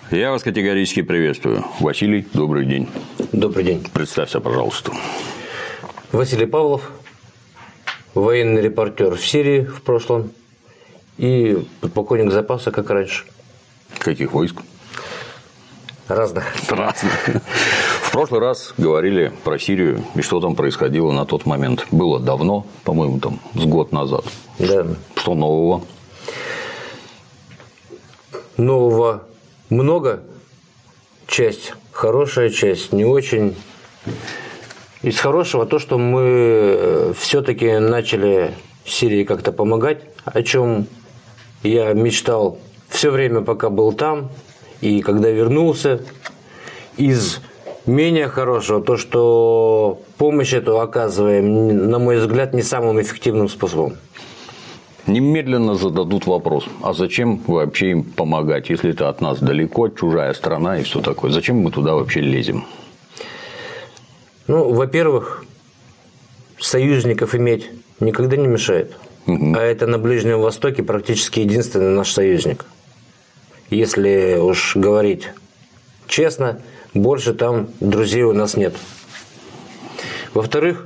Я вас категорически приветствую. Василий, добрый день. Добрый день. Представься, пожалуйста. Василий Павлов, военный репортер в Сирии в прошлом и подполковник запаса, как раньше. Каких войск? Разных. В прошлый раз говорили про Сирию и что там происходило на тот момент. Было давно, по-моему, там с год назад. Да. Что нового? Нового много. Часть хорошая, часть не очень. Из хорошего то, что мы все-таки начали Сирии как-то помогать, о чем я мечтал все время, пока был там, и когда вернулся. Из менее хорошего то, что помощь эту оказываем, на мой взгляд, не самым эффективным способом. Немедленно зададут вопрос, а зачем вообще им помогать, если это от нас далеко, чужая страна и все такое? Зачем мы туда вообще лезем? Ну, во-первых, союзников иметь никогда не мешает. А это на Ближнем Востоке практически единственный наш союзник. Если уж говорить честно, больше там друзей у нас нет. Во-вторых,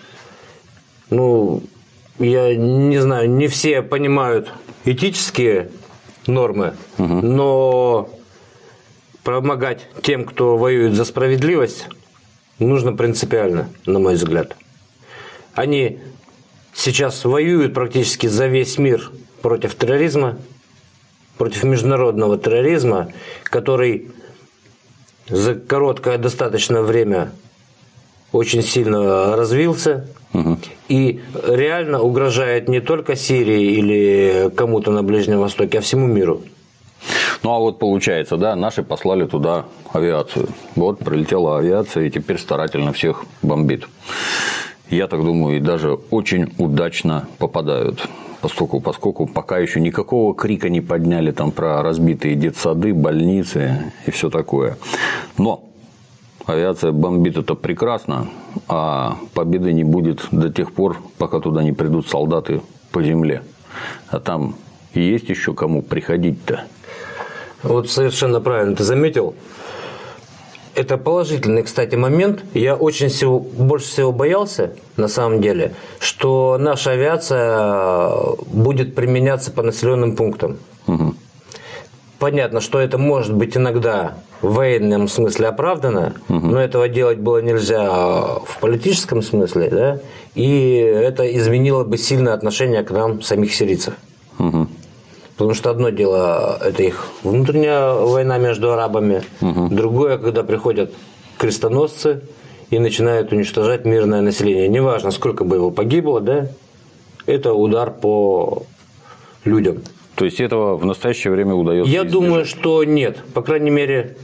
я не знаю, не все понимают этические нормы, но помогать тем, кто воюет за справедливость, нужно принципиально, на мой взгляд. Они сейчас воюют практически за весь мир против терроризма, против международного терроризма, который за короткое достаточно время очень сильно развился и реально угрожает не только Сирии или кому-то на Ближнем Востоке, а всему миру. Ну, а вот получается, да, наши послали туда авиацию. Вот прилетела авиация и теперь старательно всех бомбит. Я так думаю, и даже очень удачно попадают. Поскольку пока еще никакого крика не подняли там про разбитые детсады, больницы и все такое. Но авиация бомбит это прекрасно, а победы не будет до тех пор, пока туда не придут солдаты по земле. А там есть еще кому приходить-то. Вот совершенно правильно ты заметил. Это положительный, кстати, момент. Я больше всего боялся, на самом деле, что наша авиация будет применяться по населенным пунктам. Понятно, что это может быть иногда в военном смысле оправдано, но этого делать было нельзя в политическом смысле, да? И это изменило бы сильно отношение к нам, самих сирийцев. Потому что одно дело – это их внутренняя война между арабами, другое, когда приходят крестоносцы и начинают уничтожать мирное население. Неважно, сколько бы его погибло, да? Это удар по людям. То есть этого в настоящее время удается Я избежать? думаю, что нет. По крайней мере,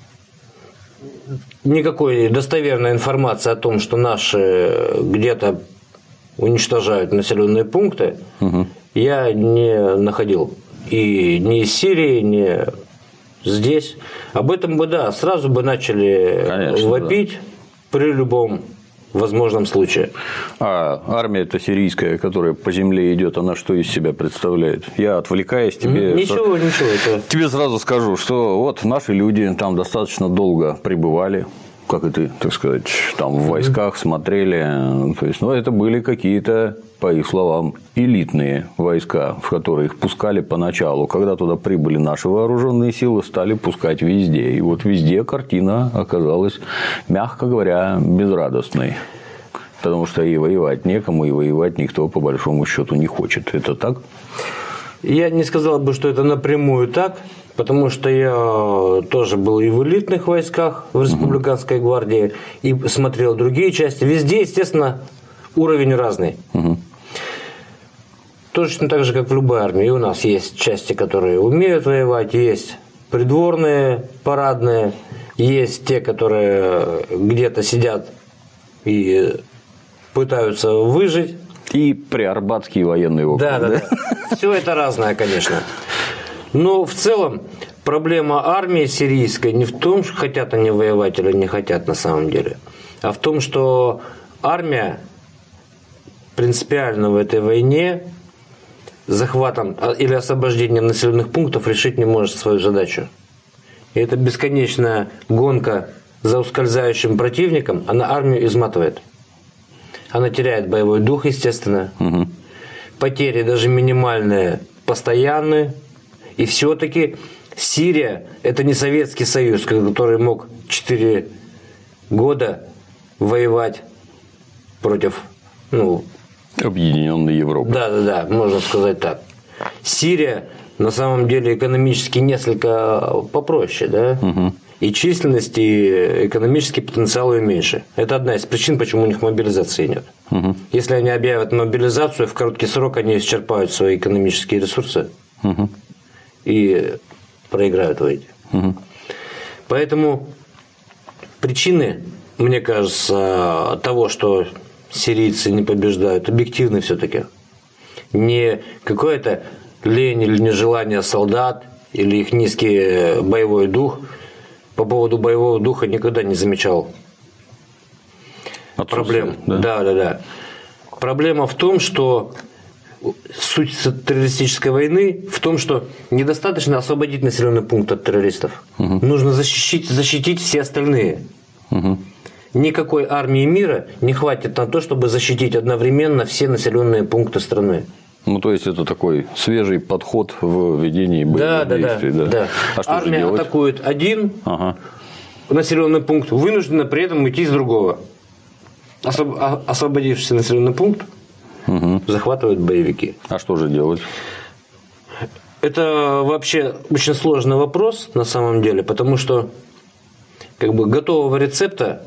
никакой достоверной информации о том, что наши где-то уничтожают населенные пункты, я не находил. И ни из Сирии, ни здесь. Об этом бы, да, сразу бы начали вопить при любом возможном случае. А армия-то сирийская, которая по земле идет, она что из себя представляет? Я, отвлекаясь, Ничего. Тебе сразу скажу, что вот наши люди там достаточно долго пребывали, как и ты, так сказать, там в войсках смотрели. То есть, это были какие-то, по их словам, элитные войска, в которые их пускали поначалу. Когда туда прибыли наши вооруженные силы, стали пускать везде. И вот везде картина оказалась, мягко говоря, безрадостной. Потому что и воевать некому, и воевать никто по большому счету не хочет. Это так? Я не сказал бы, что это напрямую так, потому что я тоже был и в элитных войсках, в республиканской гвардии, и смотрел другие части. Везде, естественно, уровень разный. Точно так же, как в любой армии. И у нас есть части, которые умеют воевать, есть придворные, парадные, есть те, которые где-то сидят и пытаются выжить. И приарбатский военный округ. Да. Все это разное, конечно. Но в целом проблема армии сирийской не в том, что хотят они воевать или не хотят на самом деле, а в том, что армия принципиально в этой войне захватом или освобождением населенных пунктов решить не может свою задачу. и эта бесконечная гонка за ускользающим противником, она армию изматывает. Она теряет боевой дух, естественно. Угу. Потери даже минимальные, постоянные. И все-таки Сирия – это не Советский Союз, который мог 4 года воевать против, Объединенной Европы. Да, можно сказать так. Сирия на самом деле экономически несколько попроще, да? Угу. И численность, и экономический потенциал ее меньше. Это одна из причин, почему у них мобилизации нет. Угу. Если они объявят мобилизацию, в короткий срок они исчерпают свои экономические ресурсы Угу. и проиграют в войне. Угу. Поэтому причины, мне кажется, того, что сирийцы не побеждают, объективны все-таки. Не какое-то лень или нежелание солдат, или их низкий боевой дух. По поводу боевого духа никогда не замечал проблем. Да. Проблема в том, что суть террористической войны в том, что недостаточно освободить населенный пункт от террористов. Угу. Нужно защитить все остальные. Угу. Никакой армии мира не хватит на то, чтобы защитить одновременно все населенные пункты страны. То есть это такой свежий подход в ведении боевых действий. Да. А что армия атакует один населенный пункт, вынуждена при этом уйти из другого. Освободившийся населенный пункт захватывают боевики. А что же делать? Это вообще очень сложный вопрос на самом деле, потому что готового рецепта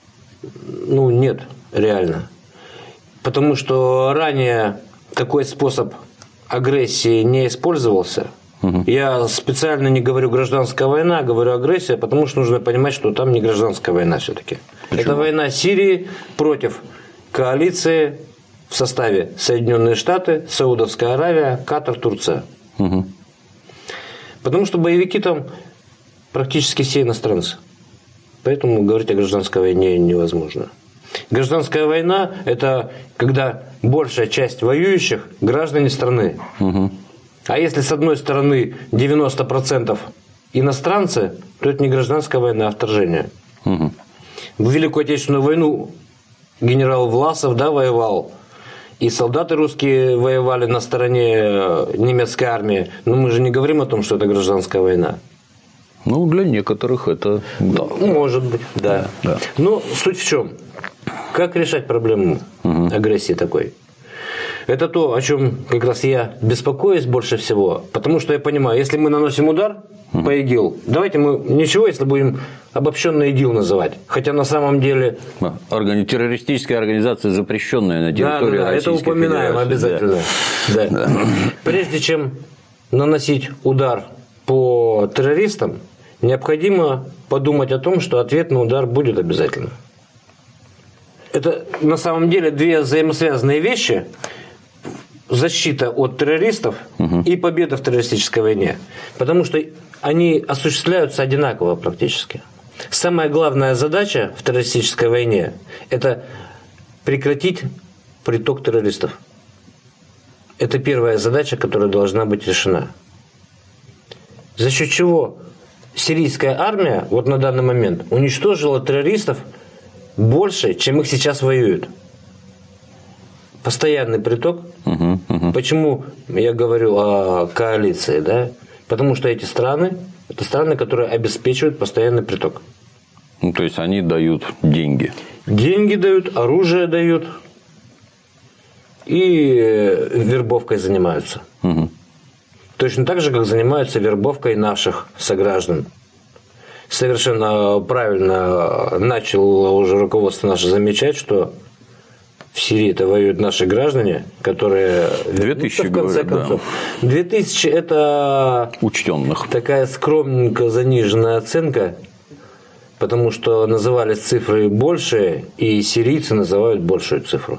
нет реально. Потому что ранее такой способ агрессии не использовался. Я специально не говорю гражданская война, говорю агрессия, потому что нужно понимать, что там не гражданская война все-таки. Это война Сирии против коалиции в составе Соединенные Штаты, Саудовская Аравия, Катар, Турция. Угу. Потому что боевики там практически все иностранцы. Поэтому говорить о гражданской войне невозможно. Гражданская война – это когда большая часть воюющих – граждане страны. Угу. А если с одной стороны 90% иностранцы, то это не гражданская война, а вторжение. Угу. В Великую Отечественную войну генерал Власов воевал, и солдаты русские воевали на стороне немецкой армии. Но мы же не говорим о том, что это гражданская война. Для некоторых это... Да. Может быть, да. Но суть в чем? Как решать проблему агрессии такой? Это то, о чем как раз я беспокоюсь больше всего. Потому что я понимаю, если мы наносим удар по ИГИЛ, давайте мы ничего, если будем обобщенно ИГИЛ называть. Хотя на самом деле... Террористическая организация, запрещенная на территории Российской это упоминаем Федерации. обязательно. Да. Прежде чем наносить удар по террористам, необходимо подумать о том, что ответный удар будет обязательно. Это на самом деле две взаимосвязанные вещи. Защита от террористов и победа в террористической войне. Потому что они осуществляются одинаково практически. Самая главная задача в террористической войне – это прекратить приток террористов. Это первая задача, которая должна быть решена. За счет чего сирийская армия на данный момент уничтожила террористов больше, чем их сейчас воюют. Постоянный приток. Почему я говорю о коалиции? Да? Потому что эти страны, это страны, которые обеспечивают постоянный приток. То есть они дают деньги. Деньги дают, оружие дают. И вербовкой занимаются. Точно так же, как занимаются вербовкой наших сограждан. Совершенно правильно начало уже руководство наше замечать, что в Сирии-то воюют наши граждане, которые... 2000, в конце концов. 2000 – это учтенных. Такая скромненько заниженная оценка, потому что назывались цифры больше, и сирийцы называют большую цифру.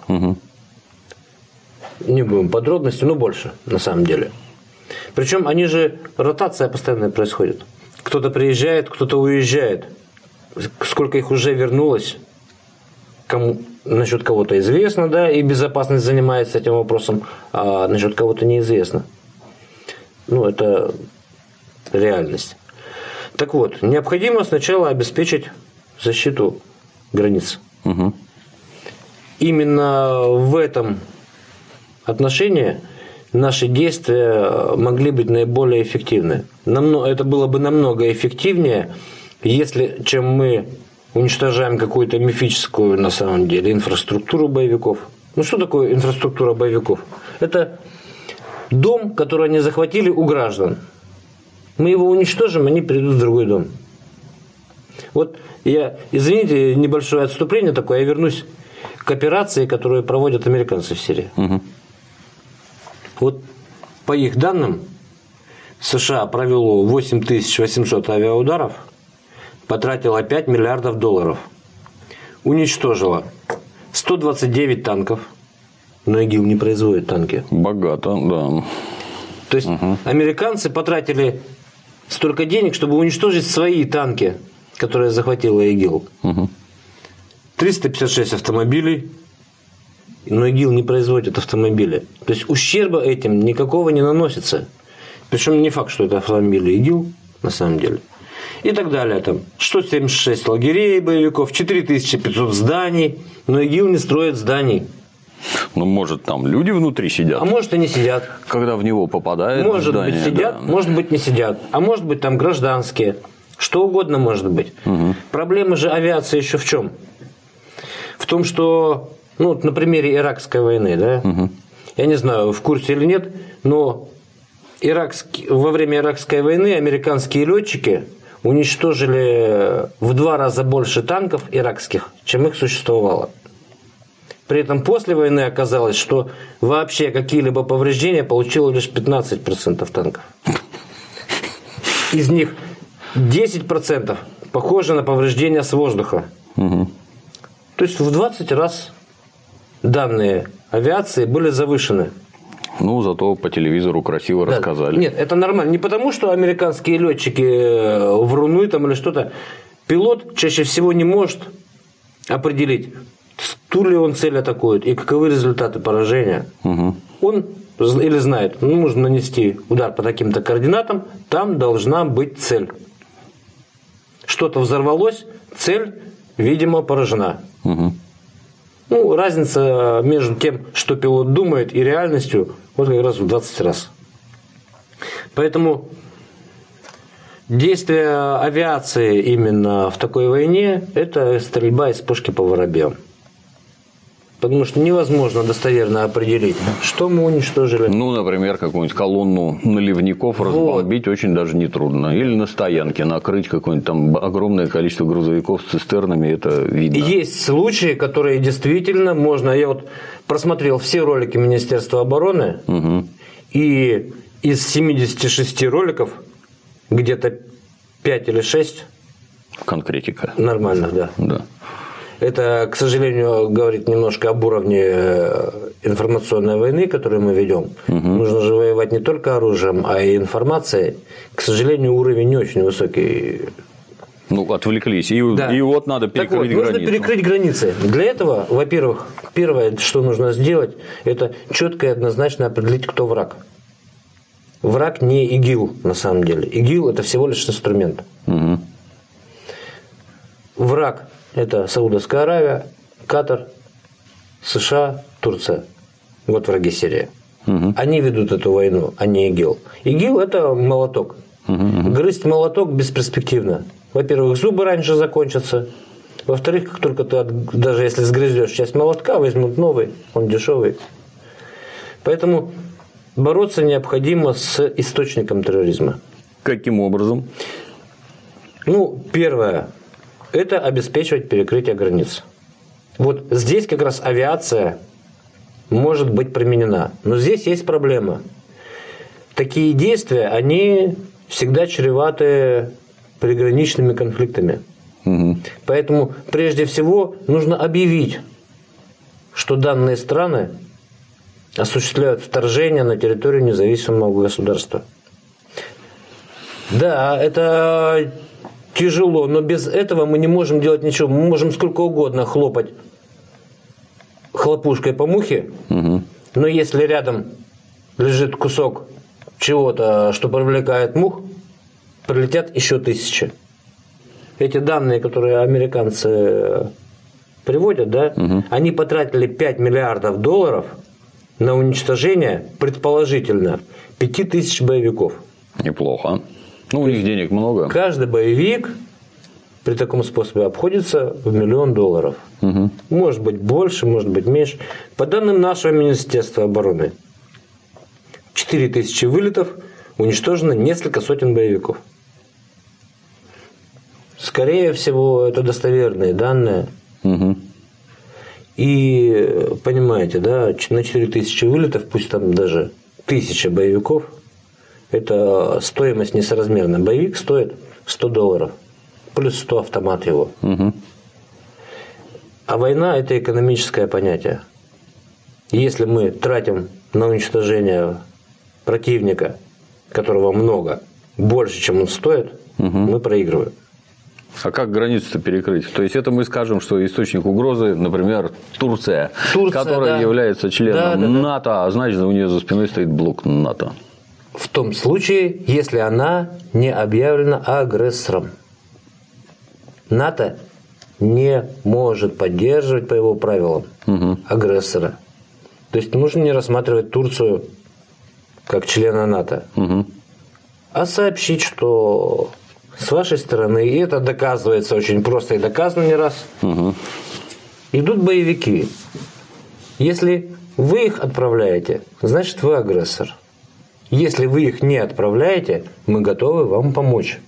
Не будем подробности, но больше на самом деле. Причем они же, ротация постоянно происходит. Кто-то приезжает, кто-то уезжает. Сколько их уже вернулось, насчет кого-то известно, да, и безопасность занимается этим вопросом, а насчет кого-то неизвестно. Это реальность. Так вот, необходимо сначала обеспечить защиту границ. Угу. Именно в этом отношении наши действия могли быть наиболее эффективны. Это было бы намного эффективнее, чем мы уничтожаем какую-то мифическую, на самом деле, инфраструктуру боевиков. Ну, что такое инфраструктура боевиков? Это дом, который они захватили у граждан. Мы его уничтожим, они перейдут в другой дом. Вот извините, небольшое отступление такое, я вернусь к операции, которую проводят американцы в Сирии. Угу. Вот по их данным, США провело 8800 авиаударов, потратило $5 миллиардов, уничтожило 129 танков, но ИГИЛ не производит танки. Богато, да. То есть американцы потратили столько денег, чтобы уничтожить свои танки, которые захватила ИГИЛ. 356 автомобилей, но ИГИЛ не производит автомобили. То есть ущерба этим никакого не наносится. Причем не факт, что это автомобили ИГИЛ на самом деле. И так далее. Там 176 лагерей боевиков, 4500 зданий, но ИГИЛ не строит зданий. Ну, может, там люди внутри сидят. А может, и не сидят. Когда в него попадает может здание. Может быть, сидят, да. Может быть, не сидят. А может быть, там гражданские. Что угодно может быть. Угу. Проблема же авиации еще в чем? В том, что, на примере Иракской войны, да, я не знаю, в курсе или нет, но во время Иракской войны американские летчики уничтожили в 2 раза больше танков иракских, чем их существовало. При этом после войны оказалось, что вообще какие-либо повреждения получило лишь 15% танков. Из них 10% похоже на повреждения с воздуха. Угу. То есть в 20 раз данные авиации были завышены. Ну, зато по телевизору красиво рассказали. Нет, это нормально. Не потому, что американские летчики вруны там или что-то. Пилот чаще всего не может определить, ту ли он цель атакует и каковы результаты поражения. Угу. Он или знает, нужно нанести удар по таким-то координатам, там должна быть цель. Что-то взорвалось, цель, видимо, поражена. Угу. Разница между тем, что пилот думает, и реальностью, вот как раз в 20 раз. Поэтому действия авиации именно в такой войне – это стрельба из пушки по воробьям. Потому что невозможно достоверно определить, что мы уничтожили. Например, какую-нибудь колонну наливников разбомбить очень даже нетрудно. Или на стоянке накрыть какое-нибудь там огромное количество грузовиков с цистернами, это видно. Есть случаи, которые действительно можно. Я просмотрел все ролики Министерства обороны, и из 76 роликов где-то 5 или 6 конкретика. Нормальных, да. Да. Это, к сожалению, говорит немножко об уровне информационной войны, которую мы ведем. Угу. Нужно же воевать не только оружием, а и информацией. К сожалению, уровень не очень высокий. Отвлеклись. И вот надо перекрыть границу. Нужно перекрыть границы. Для этого, во-первых, первое, что нужно сделать, это четко и однозначно определить, кто враг. Враг не ИГИЛ, на самом деле. ИГИЛ – это всего лишь инструмент. Угу. Враг – это Саудовская Аравия, Катар, США, Турция. Вот враги Сирии. Угу. Они ведут эту войну, а не ИГИЛ. ИГИЛ – это молоток. Угу. Грызть молоток бесперспективно. Во-первых, зубы раньше закончатся. Во-вторых, как только ты, даже если сгрызешь часть молотка, возьмут новый, он дешевый. Поэтому бороться необходимо с источником терроризма. Каким образом? Первое. Это обеспечивать перекрытие границ. Вот здесь как раз авиация может быть применена. Но здесь есть проблема. Такие действия, они всегда чреваты приграничными конфликтами. Угу. Поэтому прежде всего нужно объявить, что данные страны осуществляют вторжение на территорию независимого государства. Да, это тяжело, но без этого мы не можем делать ничего. Мы можем сколько угодно хлопать хлопушкой по мухе, угу. Но если рядом лежит кусок чего-то, что привлекает мух, прилетят еще 1000. Эти данные, которые американцы приводят, да, они потратили $5 миллиардов на уничтожение, предположительно, 5000 боевиков. Неплохо. Ну, у них денег много. Каждый боевик при таком способе обходится в $1 миллион. Может быть больше, может быть меньше. По данным нашего Министерства обороны, 4000 вылетов, уничтожено несколько сотен боевиков. Скорее всего, это достоверные данные. И понимаете, да, на 4000 вылетов, пусть там даже 1000 боевиков, это стоимость несоразмерная. Боевик стоит $100, плюс 100 автомат его. А война – это экономическое понятие. Если мы тратим на уничтожение противника, которого много, больше, чем он стоит, мы проигрываем. А как границу-то перекрыть? То есть это мы скажем, что источник угрозы, например, Турция, которая является членом НАТО, а значит, у нее за спиной стоит блок НАТО. В том случае, если она не объявлена агрессором. НАТО не может поддерживать по его правилам агрессора. То есть нужно не рассматривать Турцию как члена НАТО, а сообщить, что с вашей стороны, и это доказывается очень просто и доказано не раз, идут боевики. Если вы их отправляете, значит вы агрессор. Если вы их не отправляете, мы готовы вам помочь.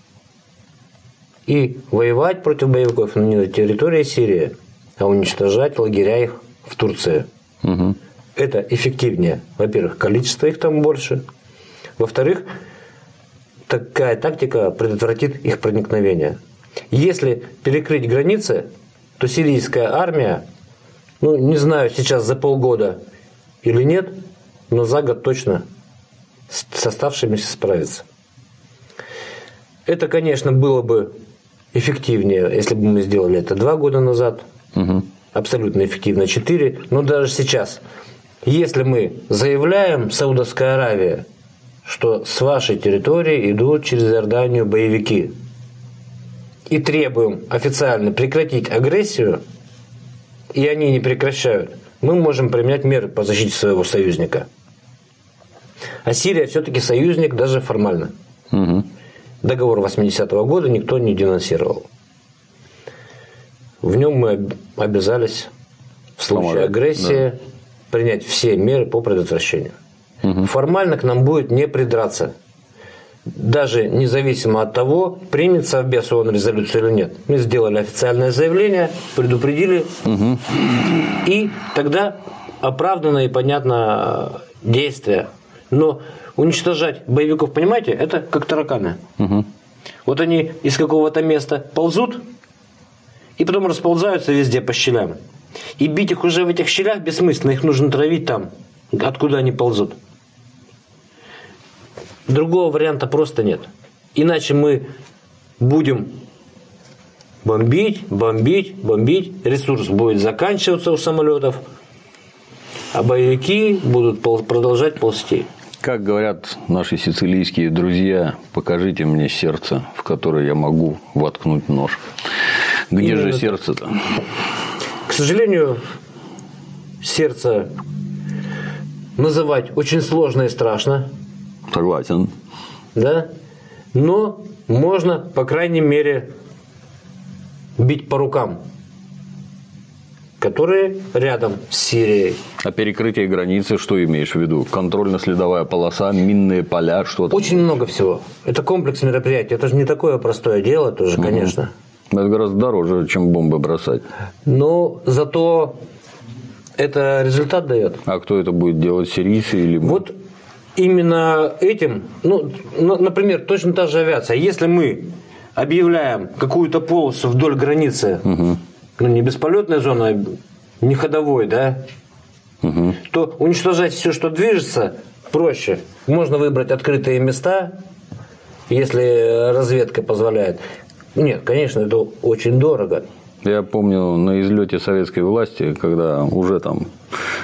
И воевать против боевиков не на территории Сирии, а уничтожать лагеря их в Турции. Это эффективнее. Во-первых, количество их там больше. Во-вторых, такая тактика предотвратит их проникновение. Если перекрыть границы, то сирийская армия, ну не знаю сейчас за полгода или нет, но за год точно с оставшимися справится. Это, конечно, было бы эффективнее, если бы мы сделали это 2 года назад. Абсолютно эффективно 4. Но даже сейчас, если мы заявляем, Саудовская Аравия, что с вашей территории идут через Иорданию боевики, и требуем официально прекратить агрессию, и они не прекращают, мы можем применять меры по защите своего союзника. А Сирия все-таки союзник даже формально. Договор 80-го года никто не денонсировал. В нем мы обязались в случае агрессии принять все меры по предотвращению. Формально к нам будет не придраться. Даже независимо от того, примет Совбез ООН резолюцию или нет. Мы сделали официальное заявление, предупредили, и тогда оправдано и понятно действие. Но уничтожать боевиков, понимаете, это как тараканы. Вот они из какого-то места ползут, и потом расползаются везде по щелям. И бить их уже в этих щелях бессмысленно, их нужно травить там, откуда они ползут. Другого варианта просто нет. Иначе мы будем бомбить, ресурс будет заканчиваться у самолетов, а боевики будут продолжать ползти. Как говорят наши сицилийские друзья, покажите мне сердце, в которое я могу воткнуть нож. Где же сердце-то? К сожалению, сердце называть очень сложно и страшно. Согласен. Да? Но можно, по крайней мере, бить по рукам, которые рядом с Сирией. А перекрытие границы, что имеешь в виду? Контрольно-следовая полоса, минные поля, что-то? Очень много всего. Это комплекс мероприятий. Это же не такое простое дело тоже, конечно. Это гораздо дороже, чем бомбы бросать. Но зато это результат дает. А кто это будет делать, сирийцы или мы? Вот именно этим, например, точно та же авиация. Если мы объявляем какую-то полосу вдоль границы, не бесполетная зона, не ходовой, да, то уничтожать все, что движется, проще. Можно выбрать открытые места, если разведка позволяет. Нет, конечно, это очень дорого. Я помню на излете советской власти, когда уже там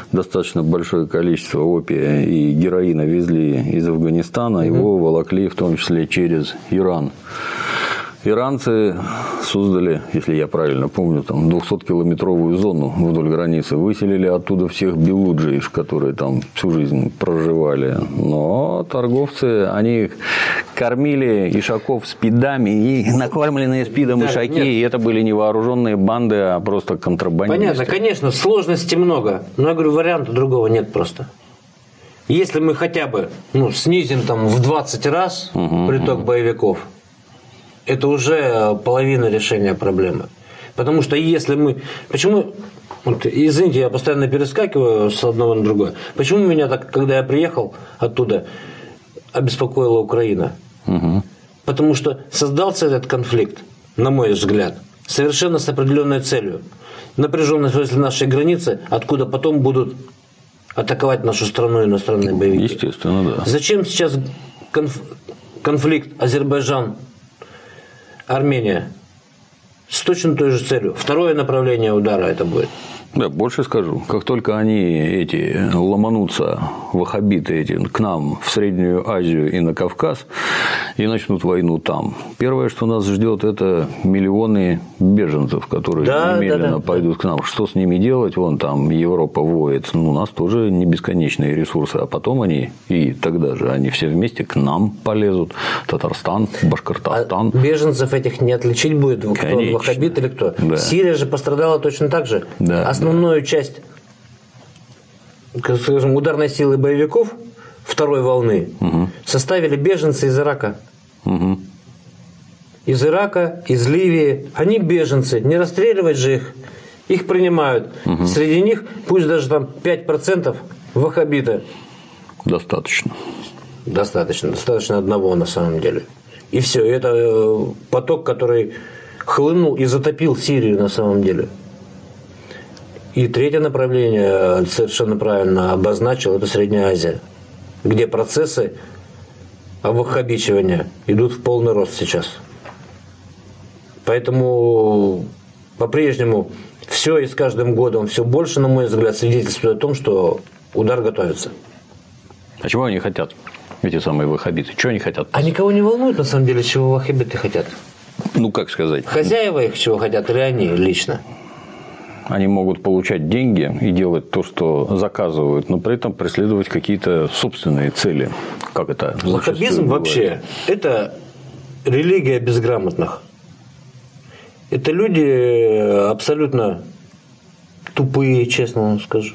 достаточно большое количество опия и героина везли из Афганистана, его волокли в том числе через Иран. Иранцы создали, если я правильно помню, там 200-километровую зону вдоль границы. Выселили оттуда всех белуджиев, которые там всю жизнь проживали. Но торговцы, они кормили ишаков спидами, и накормленные спидом ишаки, и это были не вооруженные банды, а просто контрабандисты. Понятно, конечно, сложностей много. Но я говорю, варианта другого нет просто. Если мы хотя бы снизим там в 20 раз приток боевиков, это уже половина решения проблемы. Потому что если мы... Почему... Вот, извините, я постоянно перескакиваю с одного на другое. Почему меня так, когда я приехал оттуда, обеспокоила Украина? Потому что создался этот конфликт, на мой взгляд, совершенно с определенной целью. Напряженность возле нашей границы, откуда потом будут атаковать нашу страну иностранные боевики. Естественно, да. Зачем сейчас конфликт Азербайджан Армения с точно той же целью. Второе направление удара это будет. Да, больше скажу. Как только они эти ломанутся, ваххабиты эти, к нам в Среднюю Азию и на Кавказ и начнут войну там, первое, что нас ждет, это миллионы беженцев, которые немедленно пойдут к нам. Что с ними делать? Вон там Европа воет. У нас тоже не бесконечные ресурсы, а потом они, и тогда же они все вместе к нам полезут. Татарстан, Башкортостан. А беженцев этих не отличить будет, кто ваххабит или кто? Да. Сирия же пострадала точно так же. Да. Основную часть, скажем, ударной силы боевиков второй волны составили беженцы из Ирака. Из Ирака, из Ливии. Они беженцы. Не расстреливать же их. Их принимают. Среди них, пусть даже там 5% ваххабиты. Достаточно. Достаточно одного на самом деле. И все. Это поток, который хлынул и затопил Сирию на самом деле. И третье направление, совершенно правильно обозначил, это Средняя Азия, где процессы оваххабичивания идут в полный рост сейчас. Поэтому по-прежнему все и с каждым годом все больше, на мой взгляд, свидетельствует о том, что удар готовится. А чего они хотят, эти самые ваххабиты? Чего они хотят? А никого не волнует, на самом деле, чего ваххабиты хотят. Как сказать? Хозяева их чего хотят или они лично? Они могут получать деньги и делать то, что заказывают, но при этом преследовать какие-то собственные цели. Как это? Ваххабизм вообще – это религия безграмотных. Это люди абсолютно тупые, честно вам скажу.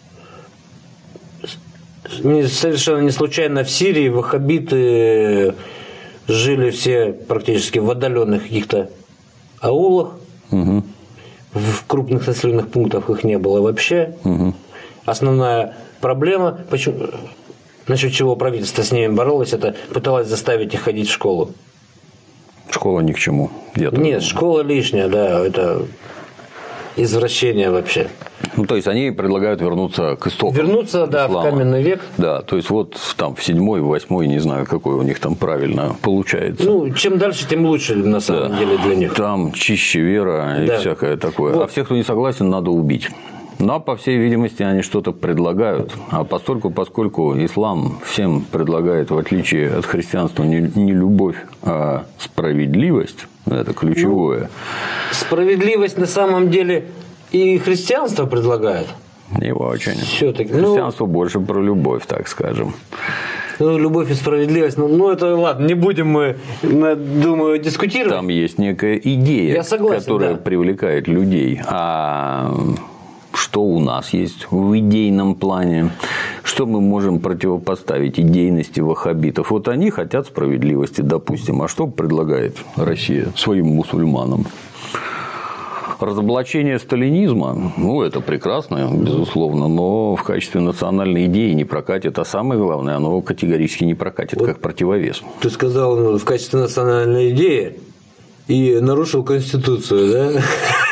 Совершенно не случайно в Сирии ваххабиты жили все практически в отдаленных каких-то аулах. В крупных населенных пунктах их не было вообще. Основная проблема, насчет чего правительство с ними боролось, это пыталось заставить их ходить в школу. Школа ни к чему. Нет, школа лишняя, да, это извращение вообще. То есть они предлагают вернуться к истокам. Вернуться, да, в каменный век. Да, то есть вот там в 7-й, 8-й, не знаю, какой у них там правильно получается. Чем дальше, тем лучше на самом деле для них. Там чище вера и всякое такое. Вот. А всех, кто не согласен, надо убить. Но, по всей видимости, они что-то предлагают. А поскольку ислам всем предлагает, в отличие от христианства, не любовь, а справедливость, это ключевое. Справедливость на самом деле и христианство предлагает. Не очень. Все-таки. Христианство больше про любовь, так скажем. Любовь и справедливость. Это ладно, не будем мы, думаю, дискутировать. Там есть некая идея, которая привлекает людей. А что у нас есть в идейном плане? Что мы можем противопоставить идейности ваххабитов? Вот они хотят справедливости, допустим. А что предлагает Россия своим мусульманам? Разоблачение сталинизма, это прекрасно, безусловно, но в качестве национальной идеи не прокатит, а самое главное, оно категорически не прокатит, как противовес. Ты сказал, в качестве национальной идеи, и нарушил Конституцию, да?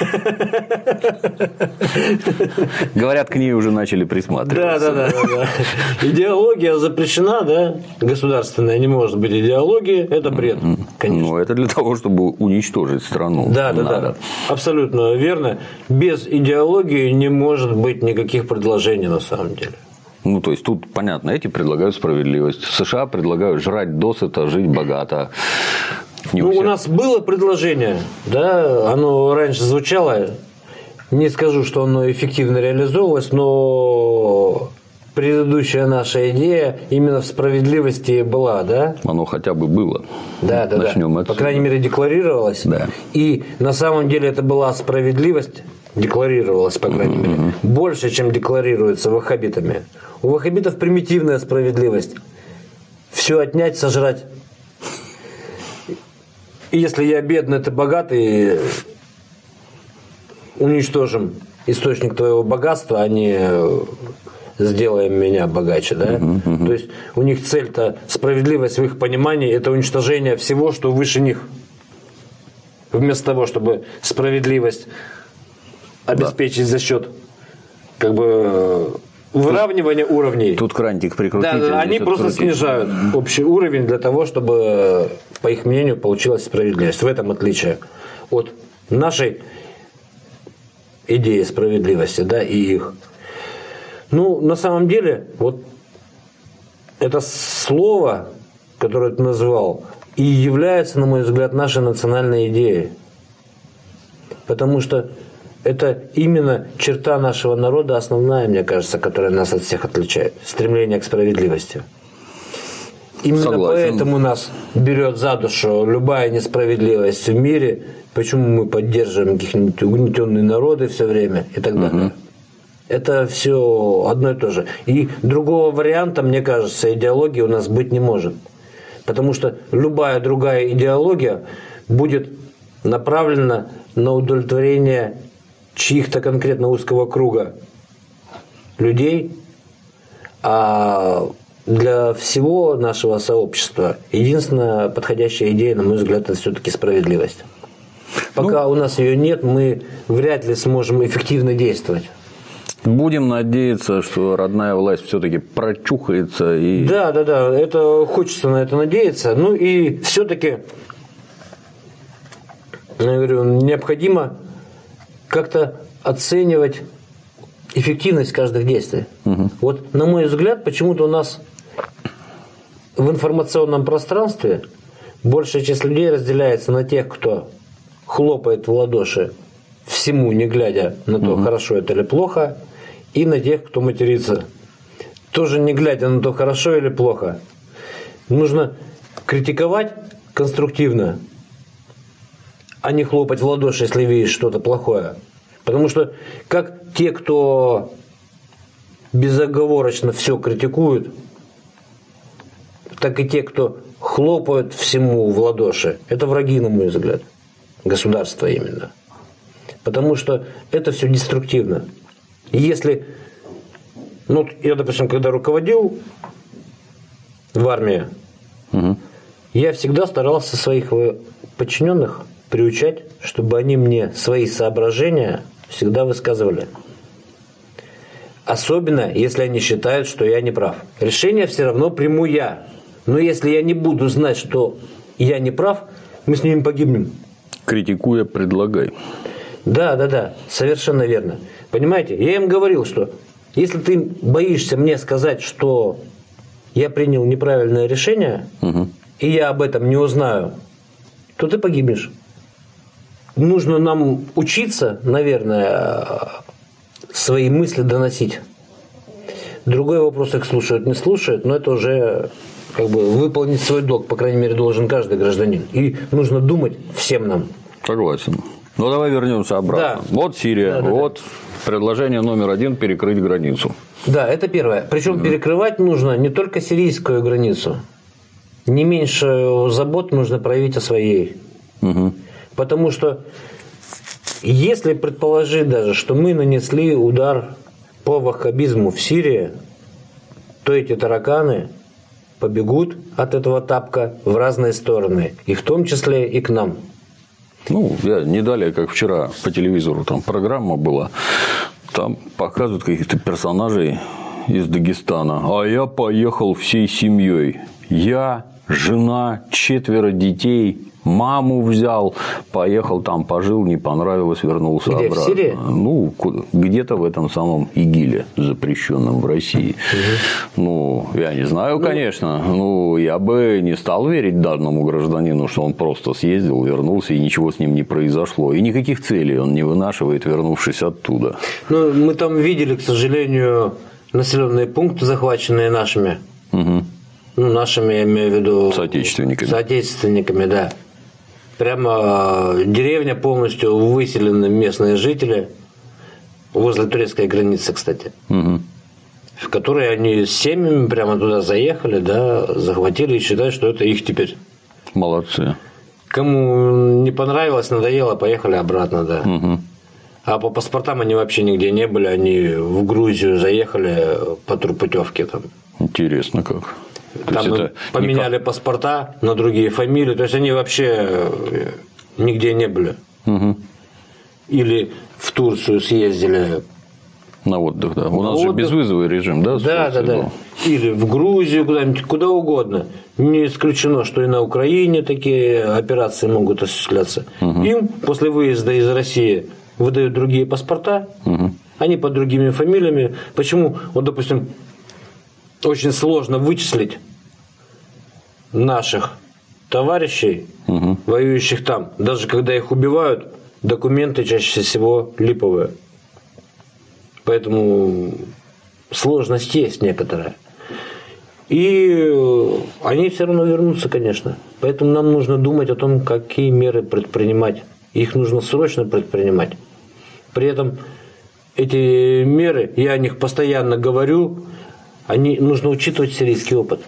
Говорят, к ней уже начали присматриваться. Да. Идеология запрещена, да? Государственная не может быть идеологией, это бред, конечно. Ну, это для того, чтобы уничтожить страну. Да. Абсолютно верно. Без идеологии не может быть никаких предложений на самом деле. Ну, то есть, тут понятно, эти предлагают справедливость. США предлагают жрать досыта, жить богато. У нас было предложение, да, оно раньше звучало, не скажу, что оно эффективно реализовывалось, но предыдущая наша идея именно в справедливости была, да? Оно хотя бы было. Да. Начнем По крайней мере, декларировалось. Да. И на самом деле это была справедливость, декларировалась, по крайней мере, больше, чем декларируется ваххабитами. У ваххабитов примитивная справедливость. Все отнять, сожрать. И если я бедный, ты богатый, уничтожим источник твоего богатства, а не сделаем меня богаче. Да? То есть у них цель-то, справедливость в их понимании, это уничтожение всего, что выше них. Вместо того, чтобы справедливость обеспечить за счет выравнивания уровней. Тут крантик прикрутить. Да, они просто снижают общий уровень для того, чтобы, по их мнению, получилась справедливость. В этом отличие от нашей идеи справедливости, да, и их. Ну, на самом деле, вот это слово, которое ты назвал, и является, на мой взгляд, нашей национальной идеей. Потому что это именно черта нашего народа, основная, мне кажется, которая нас от всех отличает. Стремление к справедливости. Именно Согласен. Поэтому нас берет за душу любая несправедливость в мире. Почему мы поддерживаем каких-нибудь угнетенные народы все время и так далее. Это все одно и то же. И другого варианта, мне кажется, идеологии у нас быть не может. Потому что любая другая идеология будет направлена на удовлетворение чьих-то конкретно узкого круга людей, а для всего нашего сообщества единственная подходящая идея, на мой взгляд, это все-таки справедливость. Пока у нас ее нет, мы вряд ли сможем эффективно действовать. Будем надеяться, что родная власть все-таки прочухается и. Да, это хочется на это надеяться. Ну и все-таки, я говорю, необходимо как-то оценивать эффективность каждых действий. Вот, на мой взгляд, почему-то у нас в информационном пространстве большая часть людей разделяется на тех, кто хлопает в ладоши всему, не глядя на то, хорошо это или плохо, и на тех, кто матерится, тоже не глядя на то, хорошо или плохо. Нужно критиковать конструктивно, а не хлопать в ладоши, если видишь что-то плохое. Потому что как те, кто безоговорочно все критикуют, так и те, кто хлопают всему в ладоши, это враги, на мой взгляд, государства именно. Потому что это все деструктивно. И если, я, допустим, когда руководил в армии, я всегда старался своих подчиненных приучать, чтобы они мне свои соображения всегда высказывали. Особенно, если они считают, что я не прав. Решение все равно приму я. Но если я не буду знать, что я не прав, мы с ними погибнем. Критикуя, предлагай. Да, совершенно верно. Понимаете, я им говорил, что если ты боишься мне сказать, что я принял неправильное решение, и я об этом не узнаю, то ты погибнешь. Нужно нам учиться, наверное, свои мысли доносить. Другой вопрос, их слушают, не слушают, но это уже выполнить свой долг, по крайней мере, должен каждый гражданин. И нужно думать всем нам. Согласен. Ну, давай вернемся обратно. Да. Вот Сирия, предложение номер 1 – перекрыть границу. Да, это первое. Причем перекрывать нужно не только сирийскую границу. Не меньше забот нужно проявить о своей. Потому что если предположить даже, что мы нанесли удар по ваххабизму в Сирии, то эти тараканы побегут от этого тапка в разные стороны, и в том числе и к нам. Ну, я не далее, как вчера по телевизору, там программа была, там показывают каких-то персонажей из Дагестана. А я поехал всей семьей. Я, жена, 4 детей, маму взял, поехал там, пожил, не понравилось, вернулся где, обратно. В Сирии? Ну, где-то в этом самом ИГИЛе, запрещенном в России. Ну, я не знаю, конечно. Ну, я бы не стал верить данному гражданину, что он просто съездил, вернулся, и ничего с ним не произошло. И никаких целей он не вынашивает, вернувшись оттуда. Ну, мы там видели, к сожалению, населенные пункты, захваченные нашими. Угу. Ну, нашими, я имею в виду... Соотечественниками. Соотечественниками, да. Прямо деревня полностью выселены местные жители. Возле турецкой границы, кстати. Угу. В которые они с семьями прямо туда заехали, да, захватили и считают, что это их теперь. Молодцы. Кому не понравилось, надоело, поехали обратно, да. Угу. А по паспортам они вообще нигде не были. Они в Грузию заехали по турпутевке там. Интересно как. Там им поменяли паспорта на другие фамилии. То есть они вообще нигде не были. Угу. Или в Турцию съездили. На отдых, да. У нас же безвизовый режим, да? Да. Или в Грузию, куда-нибудь, куда угодно. Не исключено, что и на Украине такие операции могут осуществляться. Угу. Им после выезда из России выдают другие паспорта. Угу. Они под другими фамилиями. Почему? Вот, допустим, очень сложно вычислить наших товарищей, угу, воюющих там. Даже когда их убивают, документы чаще всего липовые. Поэтому сложность есть некоторая. И они все равно вернутся, конечно. Поэтому нам нужно думать о том, какие меры предпринимать. Их нужно срочно предпринимать. При этом эти меры, я о них постоянно говорю, нужно учитывать сирийский опыт.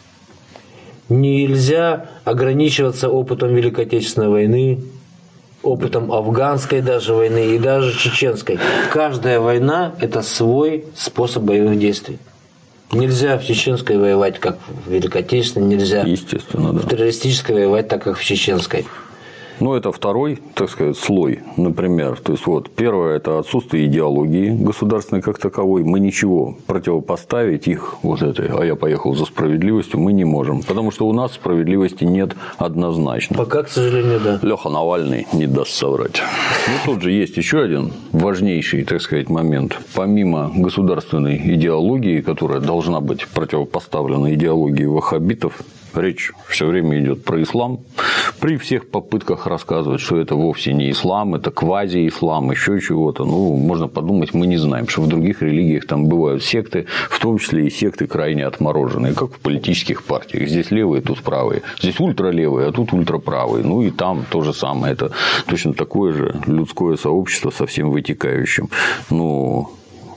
Нельзя ограничиваться опытом Великой Отечественной войны, опытом афганской даже войны и даже чеченской. Каждая война – это свой способ боевых действий. Нельзя в чеченской воевать, как в Великой Отечественной, нельзя естественно, да, в террористической воевать, так как в чеченской. Ну, это второй, так сказать, слой, например. То есть, вот, первое – это отсутствие идеологии государственной как таковой. Мы ничего противопоставить их вот этой, а я поехал за справедливостью, мы не можем. Потому что у нас справедливости нет однозначно. Пока, к сожалению, да. Леха Навальный не даст соврать. Ну, тут же есть еще один важнейший, так сказать, момент. Помимо государственной идеологии, которая должна быть противопоставлена идеологии ваххабитов, речь все время идет про ислам. При всех попытках рассказывать, что это вовсе не ислам, это квази-ислам, еще чего-то. Ну, можно подумать, мы не знаем, что в других религиях там бывают секты, в том числе и секты крайне отмороженные, как в политических партиях. Здесь левые, тут правые. Здесь ультралевые, а тут ультраправые. Ну, и там то же самое. Это точно такое же людское сообщество со всем вытекающим. Ну,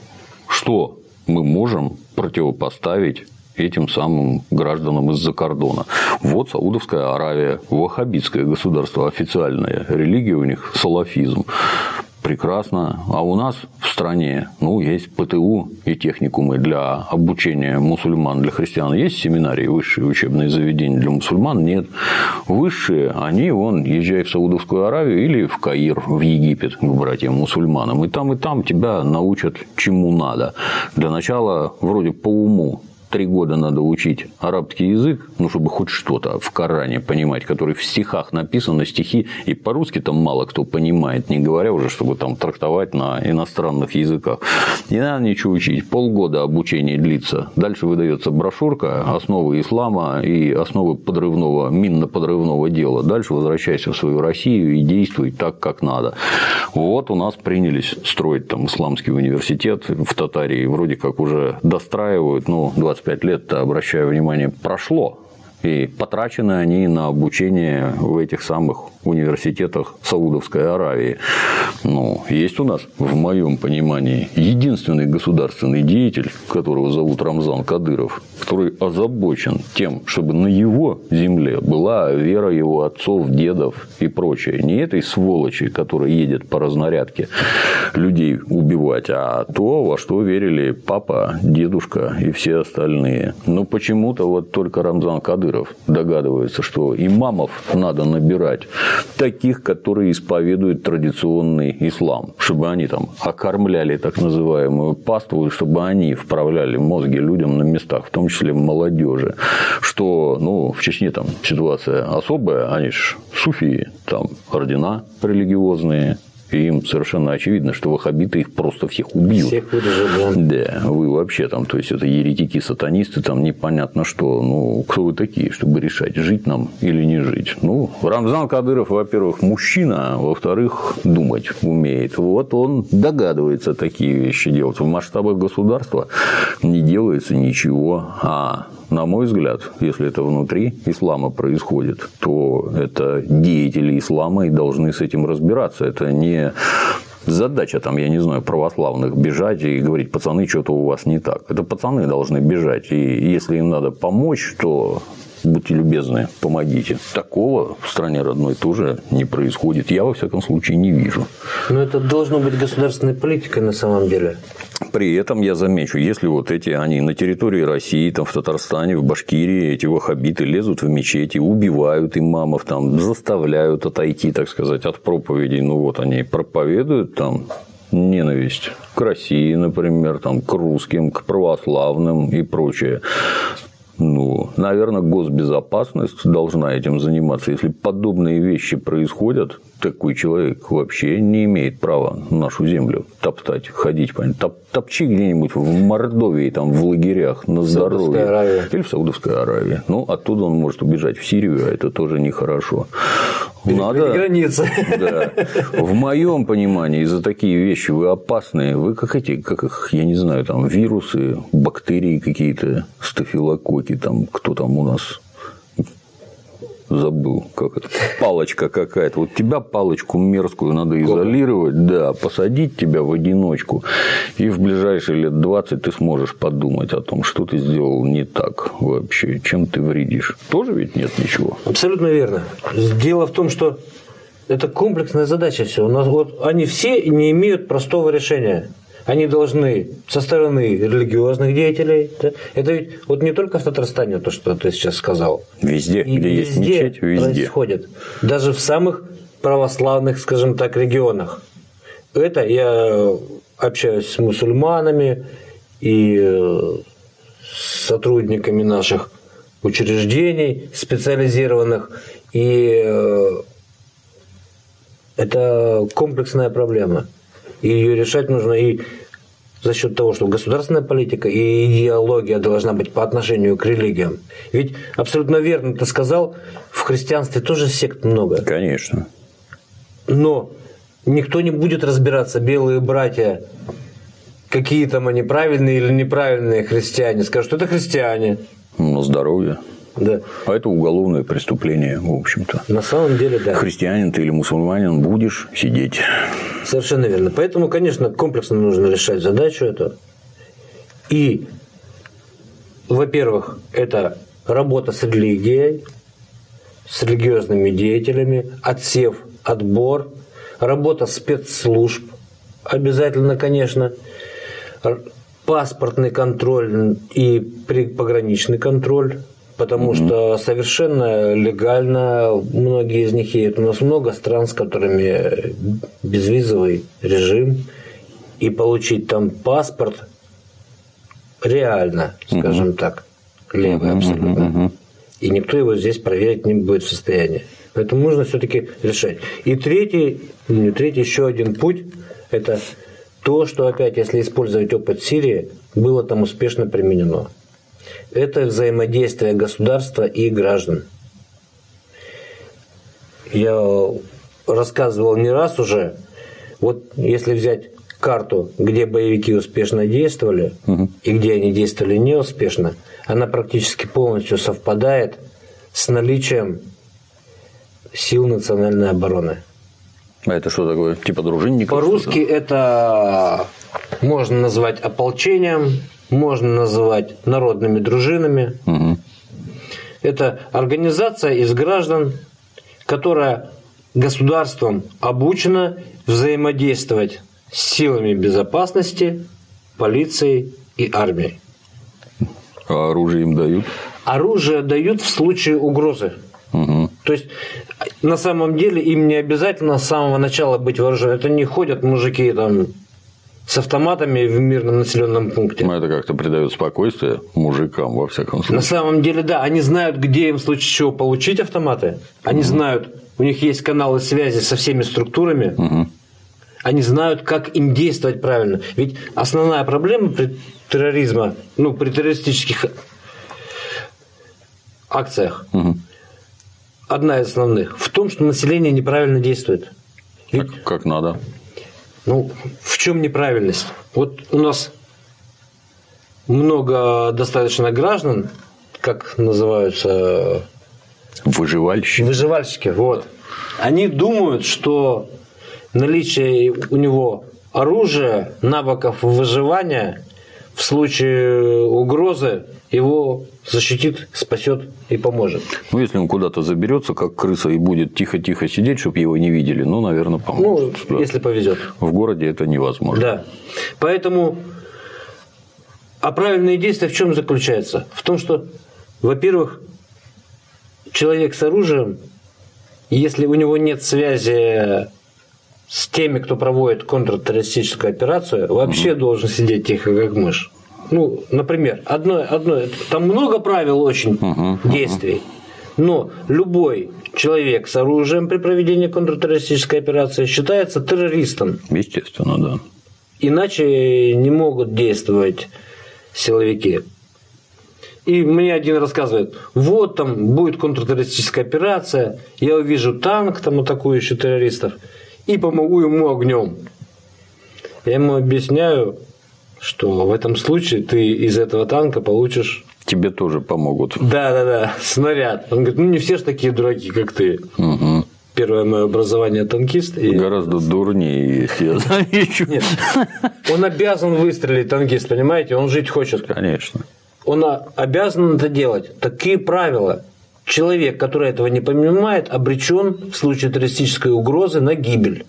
что мы можем противопоставить этим самым гражданам из-за кордона? Вот Саудовская Аравия, ваххабитское государство, официальная религия у них салафизм. Прекрасно. А у нас в стране, ну, есть ПТУ и техникумы для обучения мусульман, для христиан. Есть семинарии, высшие учебные заведения для мусульман? Нет. Высшие, они, езжай в Саудовскую Аравию или в Каир, в Египет, к братьям-мусульманам. И там тебя научат чему надо. Для начала, вроде по уму, 3 года надо учить арабский язык, ну, чтобы хоть что-то в Коране понимать, который в стихах написано, стихи и по-русски там мало кто понимает, не говоря уже, чтобы там трактовать на иностранных языках. Не надо ничего учить. Полгода обучения длится. Дальше выдается брошюрка «Основы ислама» и «Основы минно-подрывного дела». Дальше возвращайся в свою Россию и действуй так, как надо. Вот у нас принялись строить там исламский университет в Татарии. Вроде как уже достраивают, 25 лет, обращаю внимание, прошло. И потрачены они на обучение в этих самых университетах Саудовской Аравии. Есть у нас, в моем понимании, единственный государственный деятель, которого зовут Рамзан Кадыров, который озабочен тем, чтобы на его земле была вера его отцов, дедов и прочее. Не этой сволочи, которая едет по разнарядке людей убивать, а то, во что верили папа, дедушка и все остальные. Но почему-то вот только Рамзан Кадыров Кадыров догадывается, что имамов надо набирать таких, которые исповедуют традиционный ислам, чтобы они там окормляли так называемую паству, чтобы они вправляли мозги людям на местах, в том числе молодежи. Что, в Чечне там ситуация особая, они же суфии, там ордена религиозные. И им совершенно очевидно, что ваххабиты их просто всех убьют. Всех выдержат, да. Да, вы вообще там, то есть это еретики, сатанисты, там непонятно что. Кто вы такие, чтобы решать, жить нам или не жить? Рамзан Кадыров, во-первых, мужчина, а во-вторых, думать умеет. Вот он догадывается такие вещи делать. В масштабах государства не делается ничего. На мой взгляд, если это внутри ислама происходит, то это деятели ислама и должны с этим разбираться. Это не задача, я не знаю, православных бежать и говорить: пацаны, что-то у вас не так. Это пацаны должны бежать. И если им надо помочь, то будьте любезны, помогите. Такого в стране родной тоже не происходит. Я, во всяком случае, не вижу. Но это должно быть государственной политикой на самом деле. При этом я замечу, если они на территории России, в Татарстане, в Башкирии, эти ваххабиты лезут в мечети, убивают имамов, заставляют отойти, так сказать, от проповедей. Они проповедуют ненависть к России, например, к русским, к православным и прочее. Наверное, госбезопасность должна этим заниматься. Если подобные вещи происходят, такой человек вообще не имеет права нашу землю топтать, ходить. Топчи где-нибудь в Мордовии, в лагерях, на здоровье. Или в Саудовской Аравии. Оттуда он может убежать в Сирию, а это тоже нехорошо. Надо... границы. Да. В моем понимании, за такие вещи вы опасные. Вы как их, я не знаю, вирусы, бактерии какие-то, стафилококки, кто там у нас... Забыл, как это, палочка какая-то. Вот тебя, палочку мерзкую, надо изолировать, да, посадить тебя в одиночку, и в ближайшие лет 20 ты сможешь подумать о том, что ты сделал не так вообще, чем ты вредишь. Тоже ведь нет ничего. Абсолютно верно. Дело в том, что это комплексная задача все. У нас они все не имеют простого решения. Они должны со стороны религиозных деятелей. Да? Это ведь не только в Татарстане, то, что ты сейчас сказал. Везде, где есть мечеть, везде происходит. Даже в самых православных, скажем так, регионах. Это я общаюсь с мусульманами и с сотрудниками наших учреждений специализированных. И это комплексная проблема. И ее решать нужно и за счет того, что государственная политика и идеология должна быть по отношению к религиям. Ведь абсолютно верно ты сказал, в христианстве тоже сект много. Конечно. Но никто не будет разбираться, белые братья, какие там они, правильные или неправильные христиане. Скажут, что это христиане. На здоровье. Да. А это уголовное преступление, в общем-то. На самом деле, да. Христианин ты или мусульманин, будешь сидеть. Совершенно верно. Поэтому, конечно, комплексно нужно решать задачу эту. И, во-первых, это работа с религией, с религиозными деятелями, отсев, отбор, работа спецслужб, обязательно, конечно, паспортный контроль и пограничный контроль. Потому что совершенно легально многие из них едут. У нас много стран, с которыми безвизовый режим. И получить там паспорт реально, скажем так, левый абсолютно. И никто его здесь проверить не будет в состоянии. Поэтому нужно все-таки решать. И третий, еще один путь, это то, что опять, если использовать опыт Сирии, было там успешно применено. Это взаимодействие государства и граждан. Я рассказывал не раз уже, если взять карту, где боевики успешно действовали и где они действовали неуспешно, она практически полностью совпадает с наличием сил национальной обороны. А это что такое? Типа дружинников? По-русски это можно назвать ополчением, можно называть народными дружинами. Это организация из граждан, которая государством обучена взаимодействовать с силами безопасности, полицией и армией. А оружие им дают? Оружие дают в случае угрозы. Угу. То есть, на самом деле, им не обязательно с самого начала быть вооруженными. Это не ходят мужики там с автоматами в мирном населенном пункте. Ну, это как-то придает спокойствие мужикам, во всяком случае. На самом деле, да, они знают, где им в случае чего получить автоматы. Они знают, у них есть каналы связи со всеми структурами. Они знают, как им действовать правильно. Ведь основная проблема при терроризме, при террористических акциях, одна из основных, в том, что население неправильно действует. Ведь, как надо. В чем неправильность? Вот у нас много достаточно граждан, как называются? Выживальщики. Выживальщики, вот. Они думают, что наличие у него оружия, навыков выживания в случае угрозы его защитит, спасет и поможет. Если он куда-то заберется, как крыса, и будет тихо-тихо сидеть, чтобы его не видели, наверное, поможет. Если повезет. В городе это невозможно. Да. Поэтому, правильные действия в чем заключаются? В том, что, во-первых, человек с оружием, если у него нет связи с теми, кто проводит контртеррористическую операцию, вообще должен сидеть тихо, как мышь. Например, одно, там много правил очень действий, но любой человек с оружием при проведении контртеррористической операции считается террористом. Естественно, да. Иначе не могут действовать силовики. И мне один рассказывает, вот там будет контртеррористическая операция, я увижу танк, там атакующий террористов, и помогу ему огнем. Я ему объясняю, что в этом случае ты из этого танка получишь... Тебе тоже помогут. Да, снаряд. Он говорит, не все же такие дураки, как ты. Угу. Первое мое образование танкист. Гораздо дурнее, если я замечу. Нет, он обязан выстрелить, танкист, понимаете? Он жить хочет. Конечно. Он обязан это делать. Такие правила. Человек, который этого не понимает, обречен в случае террористической угрозы на гибель.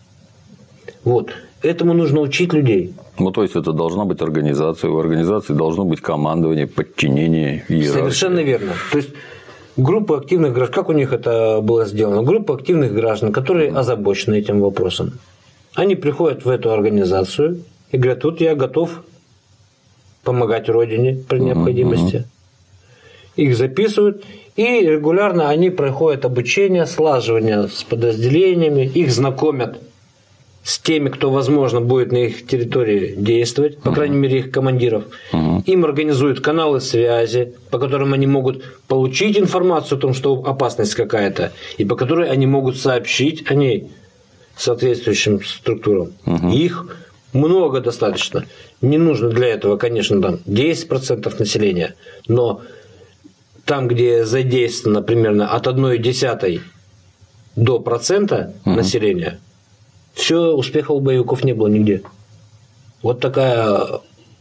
Вот. Этому нужно учить людей. То есть, это должна быть организация. У организации должно быть командование, подчинение, иерархия. Совершенно верно. То есть, группа активных граждан, как у них это было сделано? Группа активных граждан, которые озабочены этим вопросом. Они приходят в эту организацию и говорят, тут я готов помогать Родине при необходимости. Их записывают, и регулярно они проходят обучение, слаживание с подразделениями, их знакомят с теми, кто, возможно, будет на их территории действовать, по крайней мере, их командиров. Им организуют каналы связи, по которым они могут получить информацию о том, что опасность какая-то, и по которой они могут сообщить о ней соответствующим структурам. Их много достаточно. Не нужно для этого, конечно, там 10% населения, но там, где задействовано примерно от 0,1 до процента населения, все, успехов у боевиков не было нигде. Вот такая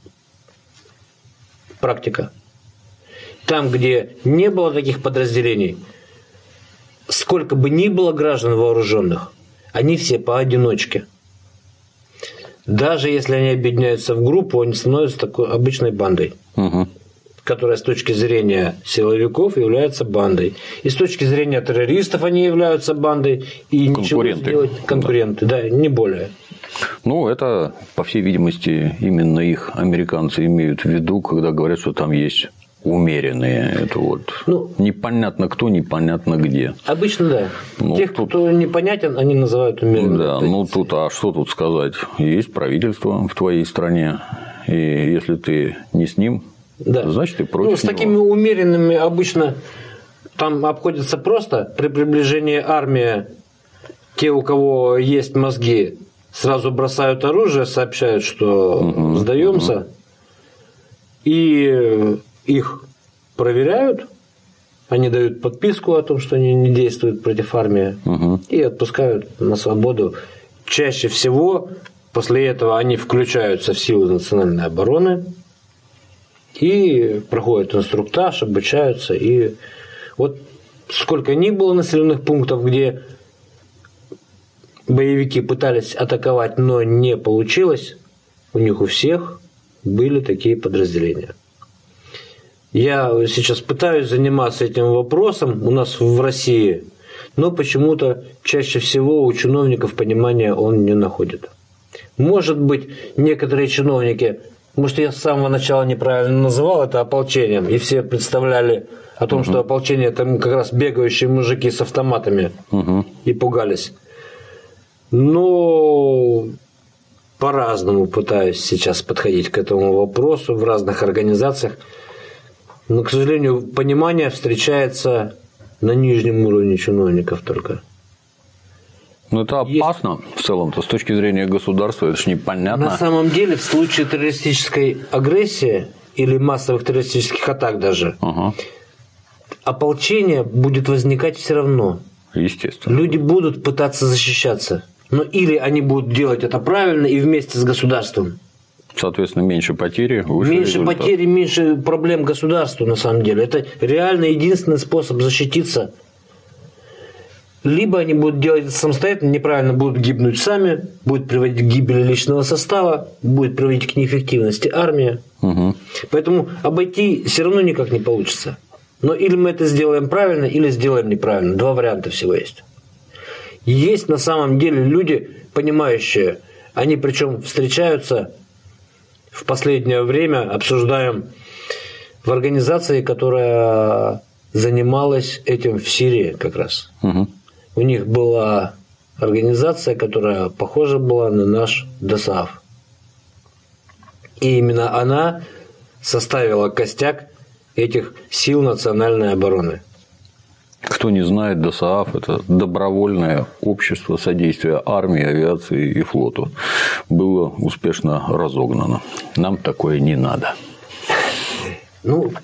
практика. Там, где не было таких подразделений, сколько бы ни было граждан вооруженных, они все поодиночке. Даже если они объединяются в группу, они становятся такой обычной бандой, которая с точки зрения силовиков является бандой. И с точки зрения террористов они являются бандой. И ничего сделать конкуренты, да, не более. Это, по всей видимости, именно их американцы имеют в виду, когда говорят, что там есть умеренные. Это непонятно кто, непонятно где. Обычно, да. Тех, кто непонятен, они называют умеренными. Да, что тут сказать? Есть правительство в твоей стране, и если ты не с ним, значит, ты против него. С такими умеренными обычно там обходится просто. При приближении армии те, у кого есть мозги, сразу бросают оружие, сообщают, что сдаемся, и их проверяют, они дают подписку о том, что они не действуют против армии, и отпускают на свободу. Чаще всего после этого они включаются в силы национальной обороны и проходят инструктаж, обучаются. И вот сколько ни было населенных пунктов, где боевики пытались атаковать, но не получилось, у них у всех были такие подразделения. Я сейчас пытаюсь заниматься этим вопросом у нас в России, но почему-то чаще всего у чиновников понимания он не находит. Может быть, некоторые чиновники, может, я с самого начала неправильно называл это ополчением, и все представляли о том, что ополчение – это как раз бегающие мужики с автоматами, и пугались. Но по-разному пытаюсь сейчас подходить к этому вопросу в разных организациях. Но, к сожалению, понимание встречается на нижнем уровне чиновников только. Ну, это опасно в целом-то с точки зрения государства, это же непонятно. На самом деле, в случае террористической агрессии или массовых террористических атак даже, ополчение будет возникать все равно. Естественно. Люди будут пытаться защищаться. Но или они будут делать это правильно и вместе с государством. Соответственно, меньше потери, выше меньше результат. потерь, меньше проблем государству на самом деле. Это реально единственный способ защититься. Либо они будут делать это самостоятельно, неправильно будут гибнуть сами, будет приводить к гибели личного состава, будет приводить к неэффективности армии. Поэтому обойти все равно никак не получится. Но или мы это сделаем правильно, или сделаем неправильно. Два варианта всего есть. Есть на самом деле люди, понимающие, они причем встречаются в последнее время, обсуждаем в организации, которая занималась этим в Сирии как раз. У них была организация, которая похожа была на наш ДОСААФ. И именно она составила костяк этих сил национальной обороны. Кто не знает, ДОСААФ – это добровольное общество содействия армии, авиации и флоту. Было успешно разогнано. Нам такое не надо. Ну,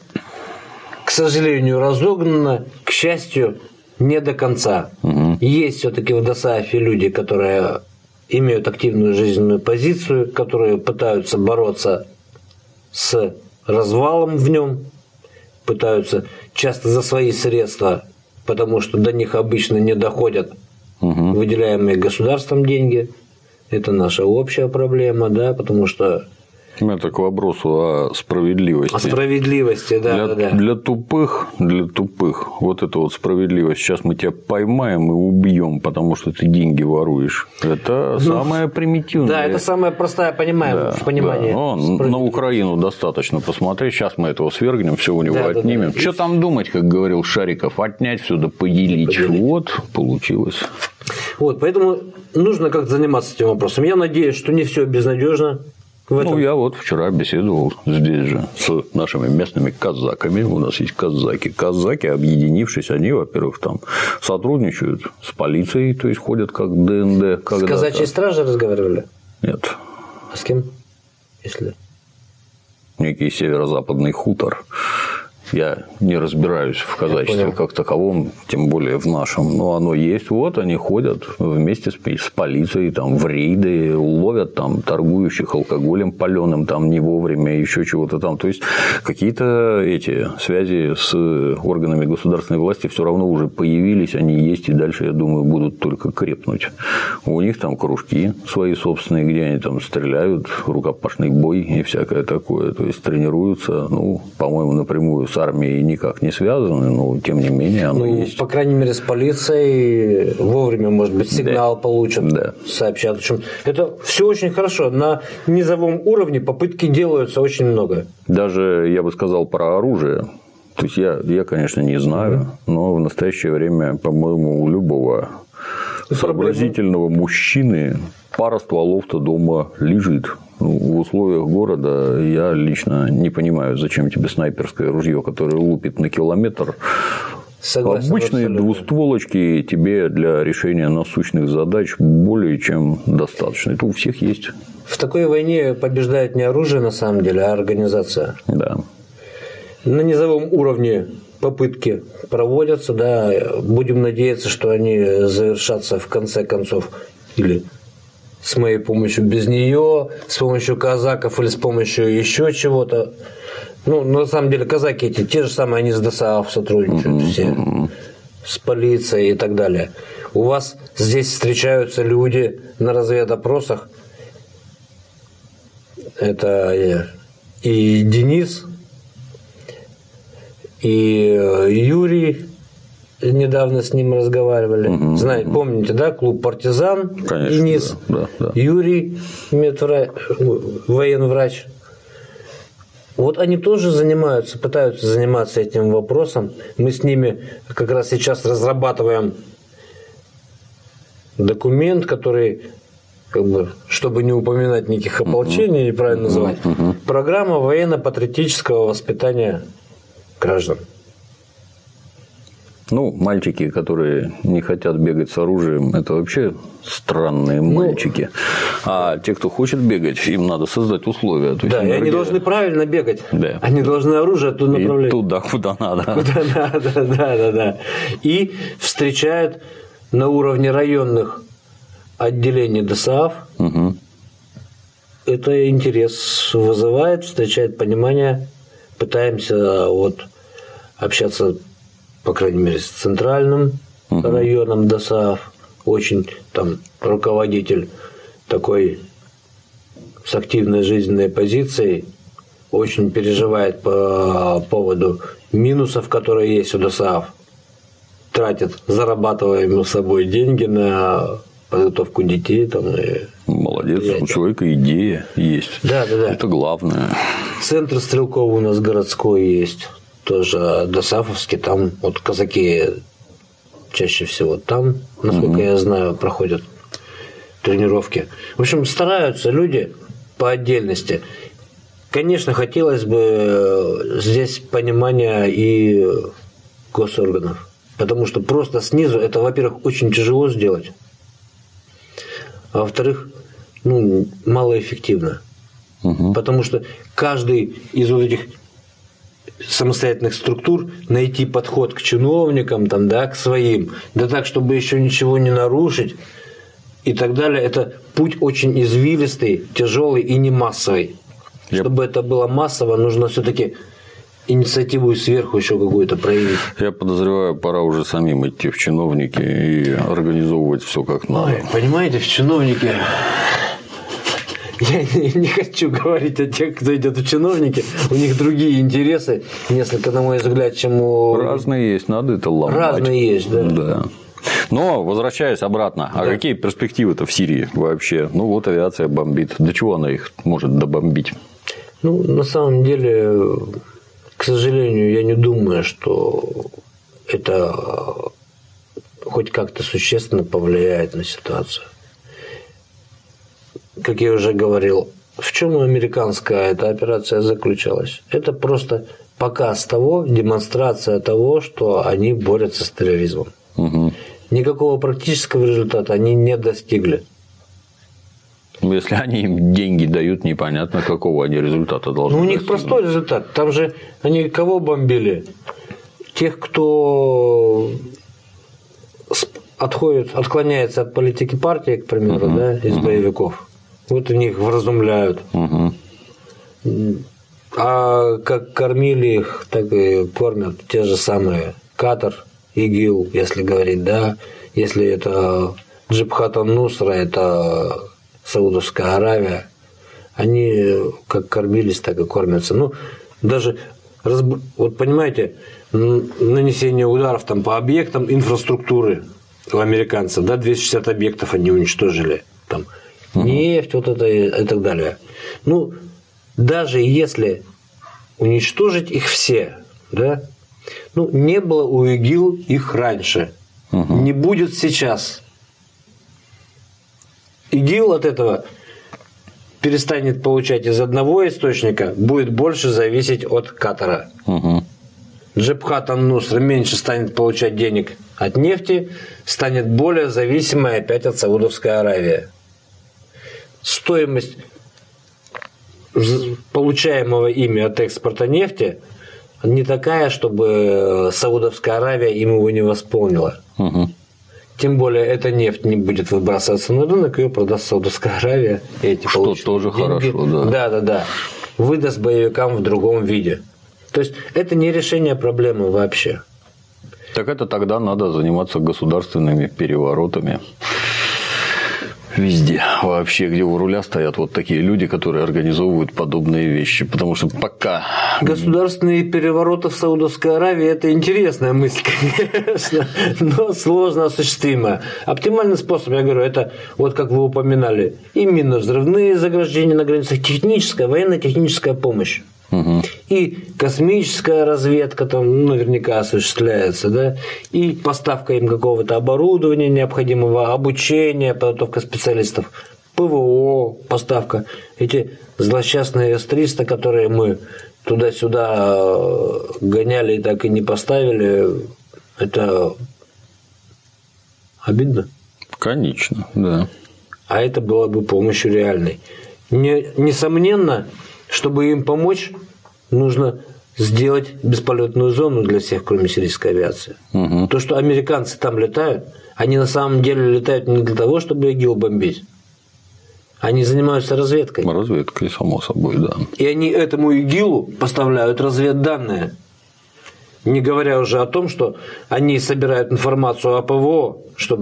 к сожалению, разогнано, к счастью, не до конца. Есть все-таки в ДОСААФе люди, которые имеют активную жизненную позицию, которые пытаются бороться с развалом в нем, пытаются часто за свои средства, потому что до них обычно не доходят выделяемые государством деньги. Это наша общая проблема, да, потому что... Это к вопросу о справедливости. О справедливости, да. Для тупых, вот эта вот справедливость, сейчас мы тебя поймаем и убьем, потому что ты деньги воруешь. Это самое примитивное. Да, это самая простая понимание. Да. На Украину достаточно посмотреть. Сейчас мы этого свергнем, все у него отнимем. Что там думать, как говорил Шариков, отнять все, да поделить. Вот, получилось. Вот, поэтому нужно как-то заниматься этим вопросом. Я надеюсь, что не все безнадежно. Ну, я вот вчера беседовал здесь же с нашими местными казаками. У нас есть казаки. Казаки, объединившись, они, во-первых, там сотрудничают с полицией, то есть ходят как ДНД. С казачьей стражей разговаривали? Нет. А с кем? Если... Некий северо-западный хутор. Я не разбираюсь в казачестве как таковом, тем более в нашем. Но оно есть. Вот они ходят вместе с полицией там, в рейды, ловят там торгующих алкоголем паленым, там не вовремя, еще чего-то там. То есть какие-то эти связи с органами государственной власти все равно уже появились, они есть, и дальше, я думаю, будут только крепнуть. У них там кружки свои собственные, где они там стреляют, рукопашный бой и всякое такое. То есть тренируются, ну, по-моему, напрямую с армией никак не связаны, но тем не менее оно есть. По крайней мере, с полицией вовремя, может быть, сигнал получат, сообщат. В общем, это все очень хорошо. На низовом уровне попытки делаются очень много. Даже, я бы сказал, про оружие. То есть я конечно, не знаю, но в настоящее время, по-моему, у любого сообразительного мужчины пара стволов-то дома лежит. В условиях города я лично не понимаю, зачем тебе снайперское ружье, которое лупит на километр. Согласен, обычные абсолютно. Двустволочки тебе для решения насущных задач более чем достаточно. Это у всех есть. В такой войне побеждает не оружие на самом деле, а организация. Да. На низовом уровне попытки проводятся, да, будем надеяться, что они завершатся в конце концов или с моей помощью без нее, с помощью казаков или с помощью еще чего-то. Ну, на самом деле, казаки эти, те же самые, они с ДОСААФ сотрудничают все, с полицией и так далее. У вас здесь встречаются люди на разведопросах. Это и Денис, И Юрий, недавно с ним разговаривали. Знаете, помните, да, клуб «Партизан», конечно, Денис, да. Юрий, военврач. Вот они тоже пытаются заниматься этим вопросом. Мы с ними как раз сейчас разрабатываем документ, который, чтобы не упоминать никаких ополчений, неправильно называть, программа военно-патриотического воспитания граждан. Ну, мальчики, которые не хотят бегать с оружием, это вообще странные мальчики. А те, кто хочет бегать, им надо создать условия. То есть да, и они должны правильно бегать. Да. Они должны оружие оттуда направлять. И туда, куда надо. Куда надо, да. И встречают на уровне районных отделений ДОСААФ. Угу. Это интерес вызывает, встречает понимание. Пытаемся общаться, по крайней мере, с центральным районом ДОСААФ. Очень там руководитель такой с активной жизненной позицией, очень переживает по поводу минусов, которые есть у ДОСААФ. Тратит зарабатываемые собой деньги на подготовку детей. Молодец, у человека идея есть. Да. Это главное. Центр стрелковый у нас городской есть. Тоже ДОСААФовский, там казаки чаще всего там, насколько я знаю, проходят тренировки. В общем, стараются люди по отдельности. Конечно, хотелось бы здесь понимания и госорганов, потому что просто снизу это, во-первых, очень тяжело сделать, а во-вторых, малоэффективно. Потому что каждый из этих самостоятельных структур найти подход к чиновникам, к своим, так, чтобы еще ничего не нарушить и так далее. Это путь очень извилистый, тяжелый и не массовый. Чтобы это было массово, нужно все-таки инициативу сверху еще какую-то проявить. Я подозреваю, пора уже самим идти в чиновники и организовывать все как надо. Понимаете, в чиновники... Я не хочу говорить о тех, кто идет в чиновники. У них другие интересы, несколько, на мой взгляд, чем у... Разные есть, надо это ломать. Разные есть, да. Но, возвращаясь обратно, а какие перспективы-то в Сирии вообще? Авиация бомбит. До чего она их может добомбить? На самом деле, к сожалению, я не думаю, что это хоть как-то существенно повлияет на ситуацию. Как я уже говорил, в чем американская эта операция заключалась? Это просто показ того, демонстрация того, что они борются с терроризмом. Угу. Никакого практического результата они не достигли. Если они им деньги дают, непонятно, какого они результата должны достигнуть. У них простой результат. Там же они кого бомбили? Тех, кто отклоняется от политики партии, к примеру, из боевиков. Вот они их вразумляют. А как кормили их, так и кормят те же самые Катар, ИГИЛ, если говорить, если это Джабхат ан-Нусра, это Саудовская Аравия, они как кормились, так и кормятся. Даже, понимаете, нанесение ударов по объектам инфраструктуры у американцев, 260 объектов они уничтожили, нефть, это и так далее. Даже если уничтожить их все, не было у ИГИЛ их раньше, не будет сейчас. ИГИЛ от этого перестанет получать из одного источника, будет больше зависеть от Катара. Джабхат ан-Нусра меньше станет получать денег от нефти, станет более зависимой опять от Саудовской Аравии. Стоимость получаемого ими от экспорта нефти не такая, чтобы Саудовская Аравия им его не восполнила. Тем более, эта нефть не будет выбрасываться на рынок, ее продаст Саудовская Аравия. Что тоже деньги. Хорошо, да. Да. Выдаст боевикам в другом виде. То есть, это не решение проблемы вообще. Так это тогда надо заниматься государственными переворотами. везде. Вообще, где у руля стоят вот такие люди, которые организовывают подобные вещи. Потому что пока... Государственные перевороты в Саудовской Аравии – это интересная мысль, конечно, но сложно осуществимая. Оптимальный способ, я говорю, это, вот как вы упоминали, именно взрывные заграждения на границах, техническая, военно-техническая помощь. Угу. И космическая разведка там наверняка осуществляется, да, и поставка им какого-то оборудования необходимого, обучение, подготовка специалистов, ПВО, поставка. Эти злосчастные С-300, которые мы туда-сюда гоняли и так и не поставили, это обидно. Конечно, да. А это было бы помощью реальной. Несомненно, чтобы им помочь, нужно сделать бесполетную зону для всех, кроме сирийской авиации. Угу. То, что американцы там летают, они на самом деле летают не для того, чтобы ИГИЛ бомбить. Они занимаются разведкой. Разведкой, само собой, да. И они этому ИГИЛу поставляют разведданные. Не говоря уже о том, что они собирают информацию о ПВО,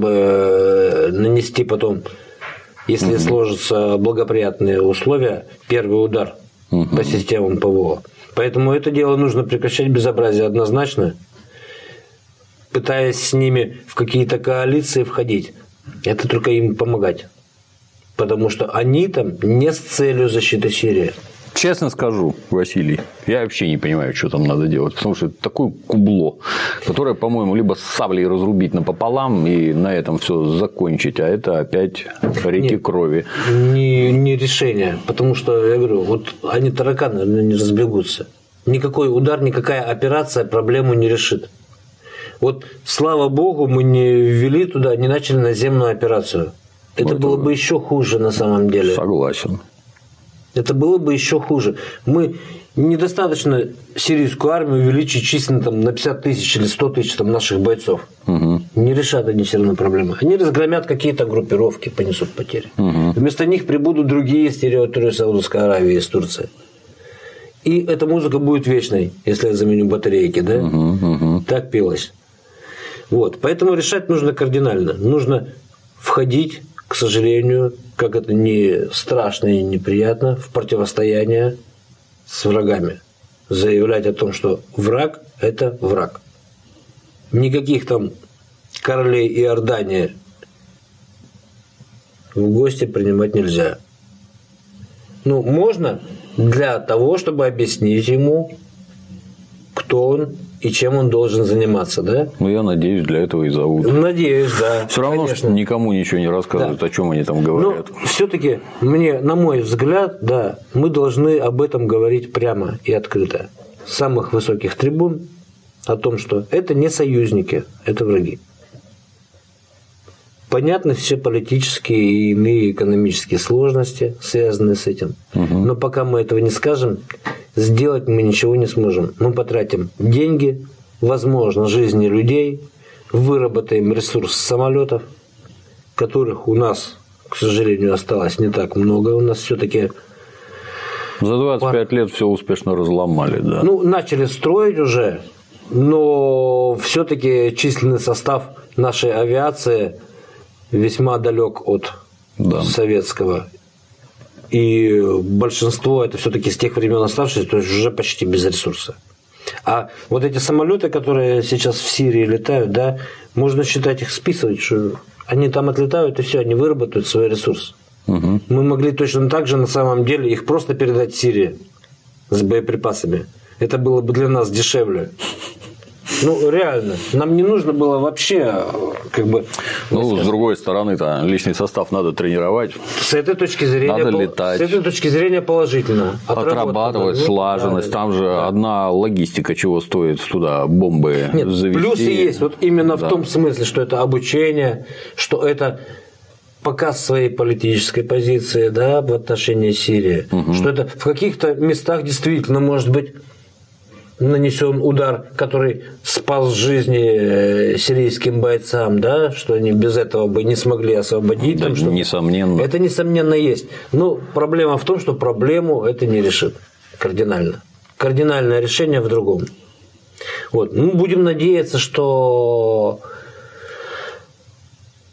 чтобы нанести потом, если сложатся благоприятные условия, первый удар по системам ПВО. Поэтому это дело нужно прекращать, безобразие однозначно, пытаясь с ними в какие-то коалиции входить. Это только им помогать. Потому что они там не с целью защиты Сирии. Честно скажу, Василий, я вообще не понимаю, что там надо делать. Потому что это такое кубло, которое, по-моему, либо с саблей разрубить напополам и на этом все закончить, а это опять реки крови. Не решение. Потому что, я говорю, вот они тараканы не разбегутся. Никакой удар, никакая операция проблему не решит. Вот, слава богу, мы не ввели туда, не начали наземную операцию. Это было бы еще хуже на самом деле. Согласен. Это было бы еще хуже. Мы недостаточно сирийскую армию увеличить численно там, на 50 тысяч или 100 тысяч там, наших бойцов. Угу. Не решат они все равно проблемы. Они разгромят какие-то группировки, понесут потери. Угу. Вместо них прибудут другие с территории Саудовской Аравии, из Турции. И эта музыка будет вечной, если я заменю батарейки. Да? Угу. Так пелось. Вот. Поэтому решать нужно кардинально. Нужно входить, к сожалению, как это не страшно и неприятно, в противостояние с врагами. Заявлять о том, что враг – это враг. Никаких там королей Иордании в гости принимать нельзя. Ну, можно для того, чтобы объяснить ему, кто он и чем он должен заниматься, да? Ну, я надеюсь, для этого и зовут. Надеюсь, да. Все равно конечно. Никому ничего не рассказывают, да. О чем они там говорят. Но все-таки, на мой взгляд, да, мы должны об этом говорить прямо и открыто. С самых высоких трибун о том, что это не союзники, это враги. Понятны все политические и иные экономические сложности, связанные с этим. Угу. Но пока мы этого не скажем, сделать мы ничего не сможем. Мы потратим деньги, возможно, жизни людей, выработаем ресурс самолетов, которых у нас, к сожалению, осталось не так много. У нас все-таки... За 25 лет все успешно разломали, да. Ну, начали строить уже, но все-таки численный состав нашей авиации весьма далек от советского. И большинство это все-таки с тех времен оставшиеся, то есть уже почти без ресурса. А вот эти самолеты, которые сейчас в Сирии летают, да, можно считать их списывать, что они там отлетают и все, они выработают свой ресурс. Угу. Мы могли точно так же на самом деле их просто передать Сирии с боеприпасами. Это было бы для нас дешевле. Ну, реально. Нам не нужно было вообще, как бы... Ну, с другой стороны-то, личный состав надо тренировать. С этой точки зрения... Надо летать. С этой точки зрения положительно. Отрабатывать слаженность. Да, там же одна логистика чего стоит туда бомбы завести. Плюсы есть. Вот именно в том смысле, что это обучение, что это показ своей политической позиции, да, в отношении Сирии. Угу. Что это в каких-то местах действительно может быть нанесен удар, который спас жизни сирийским бойцам, да, что они без этого бы не смогли освободить. Да, там, несомненно. Это несомненно есть. Но проблема в том, что проблему это не решит кардинально. Кардинальное решение в другом. Вот. Ну, будем надеяться, что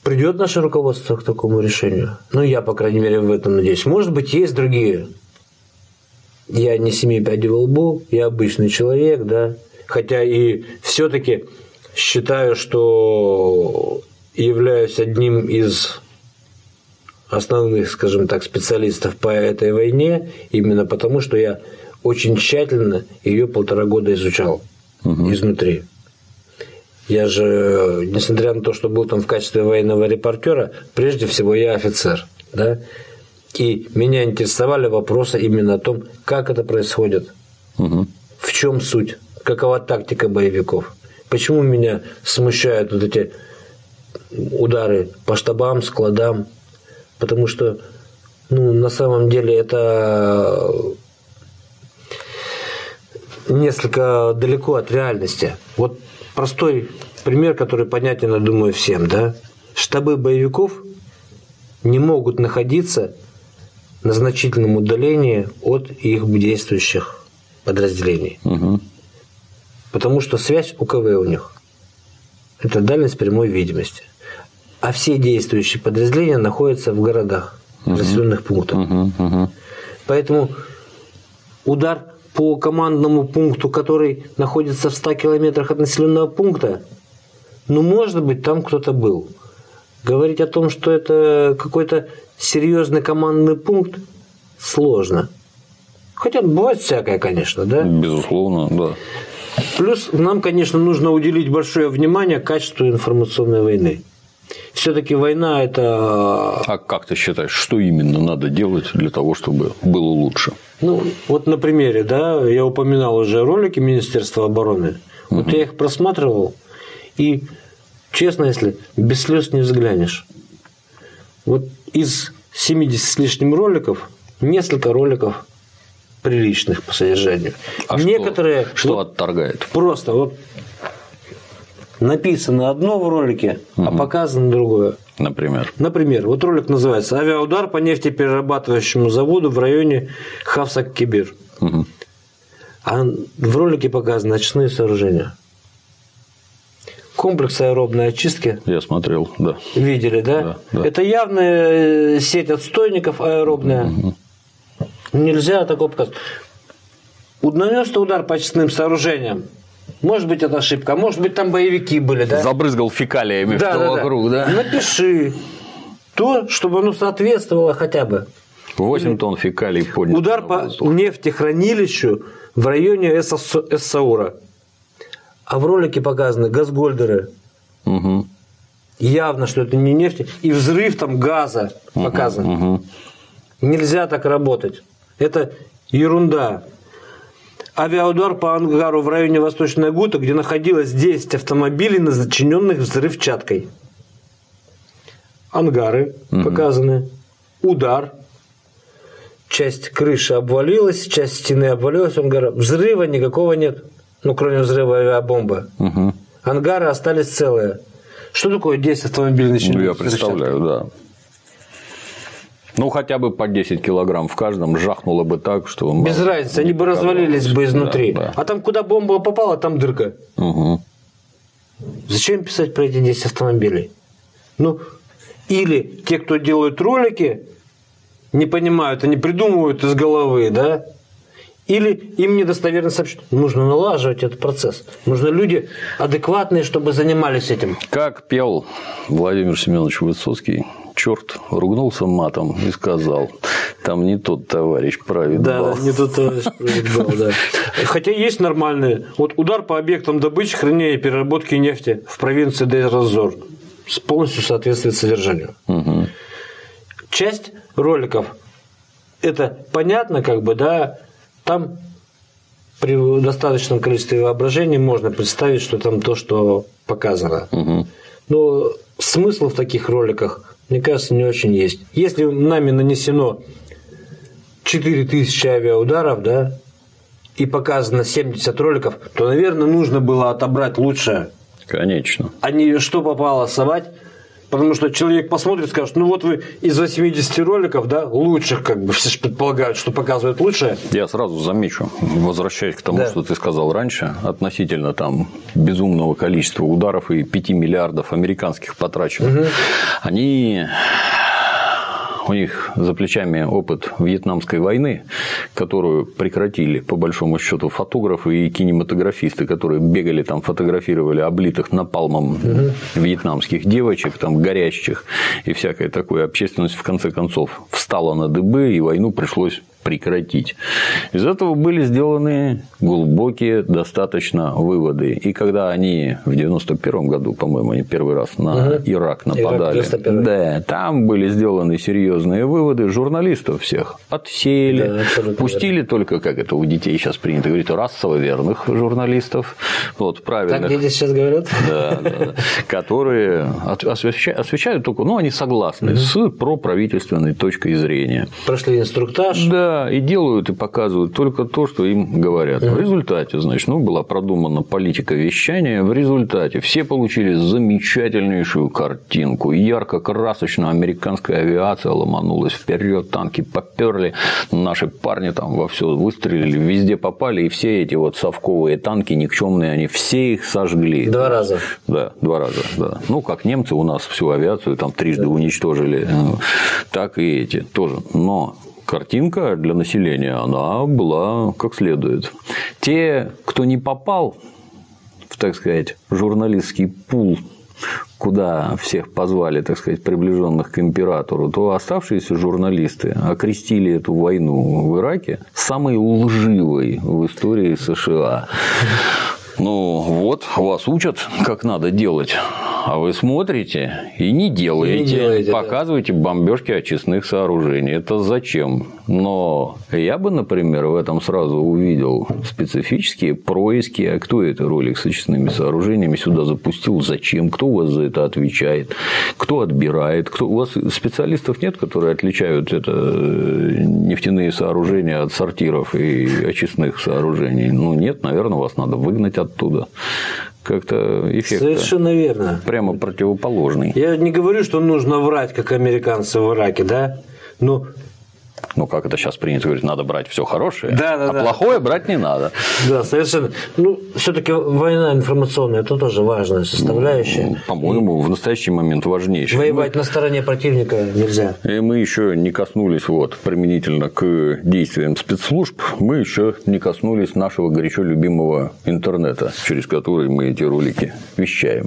Придет наше руководство к такому решению. Ну, я, по крайней мере, в этом надеюсь. Может быть, есть другие. Я не семи пядей во лбу, я обычный человек, да. Хотя и все-таки считаю, что являюсь одним из основных, скажем так, специалистов по этой войне, именно потому, что я очень тщательно ее 1,5 года изучал изнутри. Я же, несмотря на то, что был там в качестве военного репортера, прежде всего я офицер, да, и меня интересовали вопросы именно о том, как это происходит, в чем суть, какова тактика боевиков, почему меня смущают вот эти удары по штабам, складам, потому что, ну, на самом деле это несколько далеко от реальности. Вот простой пример, который понятен, я думаю, всем, да. Штабы боевиков не могут находиться на значительном удалении от их действующих подразделений. Потому что связь УКВ у них – это дальность прямой видимости. А все действующие подразделения находятся в городах, в населенных пунктах. Поэтому удар по командному пункту, который находится в 100 километрах от населенного пункта, ну, может быть, там кто-то был. Говорить о том, что это какой-то серьезный командный пункт, сложно. Хотя бывает всякое, конечно, да? Безусловно, да. Плюс нам, конечно, нужно уделить большое внимание качеству информационной войны. Все-таки война – это… А как ты считаешь, что именно надо делать для того, чтобы было лучше? Ну, вот на примере, да, я упоминал уже ролики Министерства обороны. Вот я их просматривал, и, честно, если без слез не взглянешь. Вот из 70 с лишним роликов, несколько роликов приличных по содержанию. А некоторые что отторгает? Просто вот написано одно в ролике, а показано другое. Например, вот ролик называется «Авиаудар по нефтеперерабатывающему заводу в районе Хавсак-Кибир». А в ролике показаны очистные сооружения. Комплекс аэробной очистки. Я смотрел, да. Видели, да? Да. Это явная сеть отстойников аэробная. Нельзя такого показать. Нанес удар по очистным сооружениям. Может быть, это ошибка, может быть, там боевики были, да? Забрызгал фекалиями вокруг, да? Напиши то, чтобы оно соответствовало хотя бы. 8 тонн фекалий поднято. Удар по нефтехранилищу в районе Эс-Саура. А в ролике показаны газгольдеры. Явно, что это не нефть. И взрыв там газа показан. Нельзя так работать. Это ерунда. Авиаудар по ангару в районе Восточной Гута, где находилось 10 автомобилей, начиненных взрывчаткой. Ангары показаны. Удар. Часть крыши обвалилась, часть стены обвалилась. Ангара. Взрыва никакого нет. Ну, кроме взрыва авиабомбы. Ангары остались целые. Что такое 10 автомобилей начиненных? Ну, я представляю, да. Ну, хотя бы по 10 килограмм в каждом жахнуло бы так, что… Без разницы, они бы развалились бы изнутри. Да. А там, куда бомба попала, там дырка. Зачем писать про эти 10 автомобилей? Ну, или те, кто делают ролики, не понимают, они придумывают из головы, да? Или им недостоверно сообщают. Нужно налаживать этот процесс. Нужны люди адекватные, чтобы занимались этим. Как пел Владимир Семенович Высоцкий, черт ругнулся матом и сказал: там не тот товарищ правит бал. Да, не тот товарищ правит бал, да. Хотя есть нормальные. Вот удар по объектам добычи, хранения и переработки нефти в провинции Дейр-эз-Зор полностью соответствует содержанию. Часть роликов, это понятно, как бы, да, там при достаточном количестве воображения можно представить, что там то, что показано. Но смысл в таких роликах, мне кажется, не очень есть. Если нами нанесено 4000 авиаударов, да, и показано 70 роликов, то, наверное, нужно было отобрать лучшее. Конечно. А не что попало совать Потому что человек посмотрит и скажет, ну вот вы из 80 роликов, да, лучших, как бы все же предполагают, что показывают лучшее. Я сразу замечу, возвращаясь к тому, что ты сказал раньше, относительно там безумного количества ударов и 5 миллиардов американских потраченных. У них за плечами опыт Вьетнамской войны, которую прекратили, по большому счету, фотографы и кинематографисты, которые бегали там, фотографировали облитых напалмом вьетнамских девочек, там, горящих и всякое такое. Общественность, в конце концов, встала на дыбы, и войну пришлось прекратить. Из этого были сделаны глубокие достаточно выводы. И когда они в 91 году, по-моему, они первый раз на Ирак нападали, да, там были сделаны серьезные выводы, журналистов всех отсеяли, пустили только, как это у детей сейчас принято говорить, расово верных журналистов, вот, правильных. Так дети сейчас говорят? Да, которые освещают только, ну, они согласны с проправительственной точкой зрения. Прошли инструктаж. Да, и делают и показывают только то, что им говорят. В результате, значит, была продумана политика вещания. В результате все получили замечательнейшую картинку. Ярко-красочно американская авиация ломанулась вперед, танки поперли, наши парни там во все выстрелили, везде попали, и все эти вот совковые танки никчемные, они все их сожгли. 2 раза. Да, 2 раза, да. Ну, как немцы у нас всю авиацию там трижды уничтожили, так и эти тоже. Но картинка для населения, она была как следует. Те, кто не попал в, так сказать, журналистский пул, куда всех позвали, так сказать, приближенных к императору, то оставшиеся журналисты окрестили эту войну в Ираке самой лживой в истории США. Ну, вот, вас учат, как надо делать. А вы смотрите и не делаете, показываете бомбежки очистных сооружений. Это зачем? Но я бы, например, в этом сразу увидел специфические происки. А кто это ролик с очистными сооружениями сюда запустил? Зачем? Кто у вас за это отвечает? Кто отбирает? У вас специалистов нет, которые отличают это нефтяные сооружения от сортиров и очистных сооружений? Ну, нет, наверное, вас надо выгнать оттуда. Как-то эффект совершенно верно. Прямо противоположный. Я не говорю, что нужно врать, как американцы в Ираке, да? Но... Ну, как это сейчас принято говорить, надо брать все хорошее, плохое брать не надо. Да, совершенно. Ну, все-таки война информационная – это тоже важная составляющая. По-моему, в настоящий момент важнейшая. Воевать на стороне противника нельзя. И мы еще не коснулись, вот, применительно к действиям спецслужб, мы еще не коснулись нашего горячо любимого интернета, через который мы эти ролики вещаем.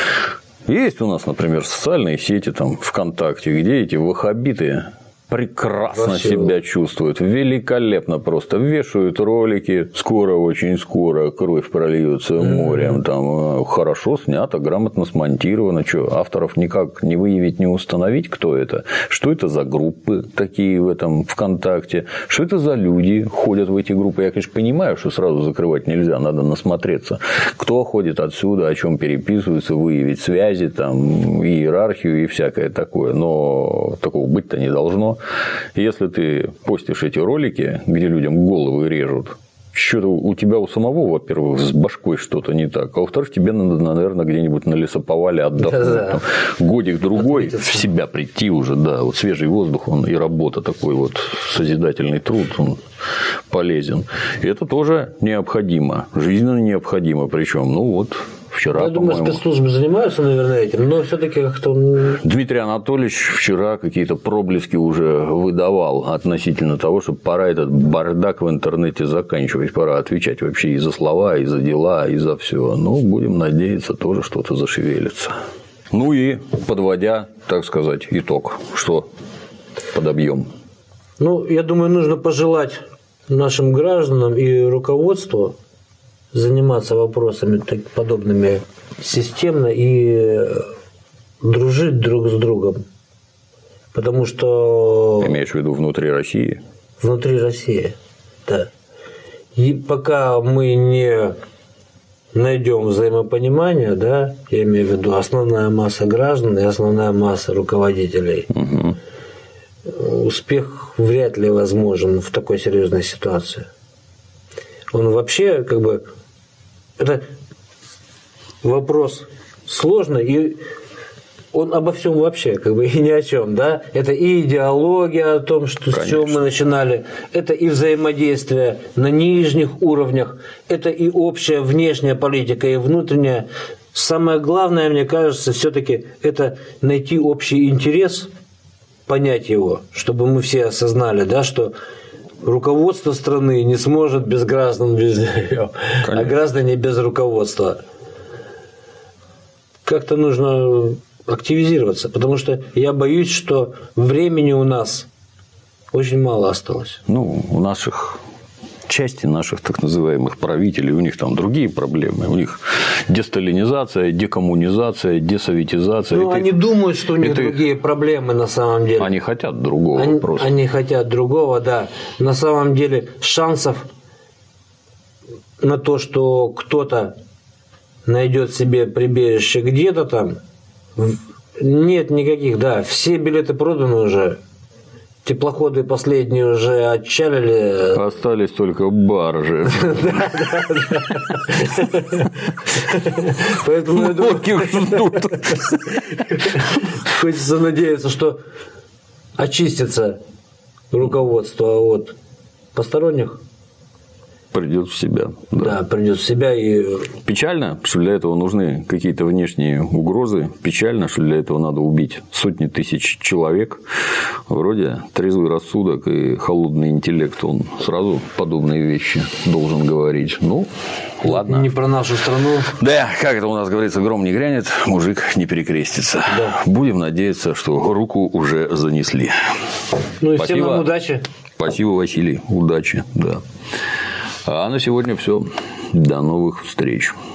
Есть у нас, например, социальные сети, там, ВКонтакте, где эти ваххабиты прекрасно себя чувствуют, великолепно просто вешают ролики, скоро, очень скоро кровь прольется морем, там хорошо снято, грамотно смонтировано, что авторов никак не выявить, не установить, кто это, что это за группы такие в этом ВКонтакте, что это за люди ходят в эти группы, я, конечно, понимаю, что сразу закрывать нельзя, надо насмотреться, кто ходит отсюда, о чем переписываются, выявить связи, там, иерархию и всякое такое, но такого быть-то не должно. Если ты постишь эти ролики, где людям головы режут, что-то у тебя у самого, во-первых, с башкой что-то не так, а во-вторых, тебе надо, наверное, где-нибудь на лесоповале отдохнуть, там, годик-другой, в себя прийти уже, да, вот свежий воздух, он и работа, такой вот созидательный труд, он полезен. И это тоже необходимо, жизненно необходимо, причем, ну вот. Вчера, я думаю, спецслужбы занимаются, наверное, этим, но все-таки как-то... Дмитрий Анатольевич вчера какие-то проблески уже выдавал относительно того, что пора этот бардак в интернете заканчивать, пора отвечать вообще и за слова, и за дела, и за все. Ну, будем надеяться, тоже что-то зашевелится. Ну и подводя, так сказать, итог, что подобьем. Ну, я думаю, нужно пожелать нашим гражданам и руководству заниматься вопросами подобными системно и дружить друг с другом. Потому что... Имеешь в виду внутри России? Внутри России, да. И пока мы не найдем взаимопонимания, да, я имею в виду основная масса граждан и основная масса руководителей, успех вряд ли возможен в такой серьезной ситуации. Он вообще как бы... Это вопрос сложный, и он обо всем вообще, как бы и ни о чем, да? Это и идеология о том, что, с чего мы начинали, это и взаимодействие на нижних уровнях, это и общая внешняя политика, и внутренняя. Самое главное, мне кажется, все-таки это найти общий интерес, понять его, чтобы мы все осознали, да, что руководство страны не сможет без граждан, без нее, а граждане без руководства. Как-то нужно активизироваться, потому что я боюсь, что времени у нас очень мало осталось. Ну, у наших части наших так называемых правителей, у них там другие проблемы. У них десталинизация, декоммунизация, десоветизация. Ну, они думают, что у них другие проблемы на самом деле. Они хотят другого просто. Они хотят другого, да. На самом деле шансов на то, что кто-то найдет себе прибежище где-то там, нет никаких, да. Все билеты проданы уже. Теплоходы последние уже отчалили. Остались только баржи. Поэтому я думаю, хочется надеяться, что очистится руководство от посторонних. Придет в себя. Да, придет в себя. И печально, что для этого нужны какие-то внешние угрозы. Печально, что для этого надо убить сотни тысяч человек. Вроде трезвый рассудок и холодный интеллект, он сразу подобные вещи должен говорить. Ну, ладно. Не про нашу страну. Да, как это у нас говорится, гром не грянет, мужик не перекрестится. Да. Будем надеяться, что руку уже занесли. Ну и всем нам удачи. Спасибо, Василий. Удачи, да. А на сегодня все. До новых встреч.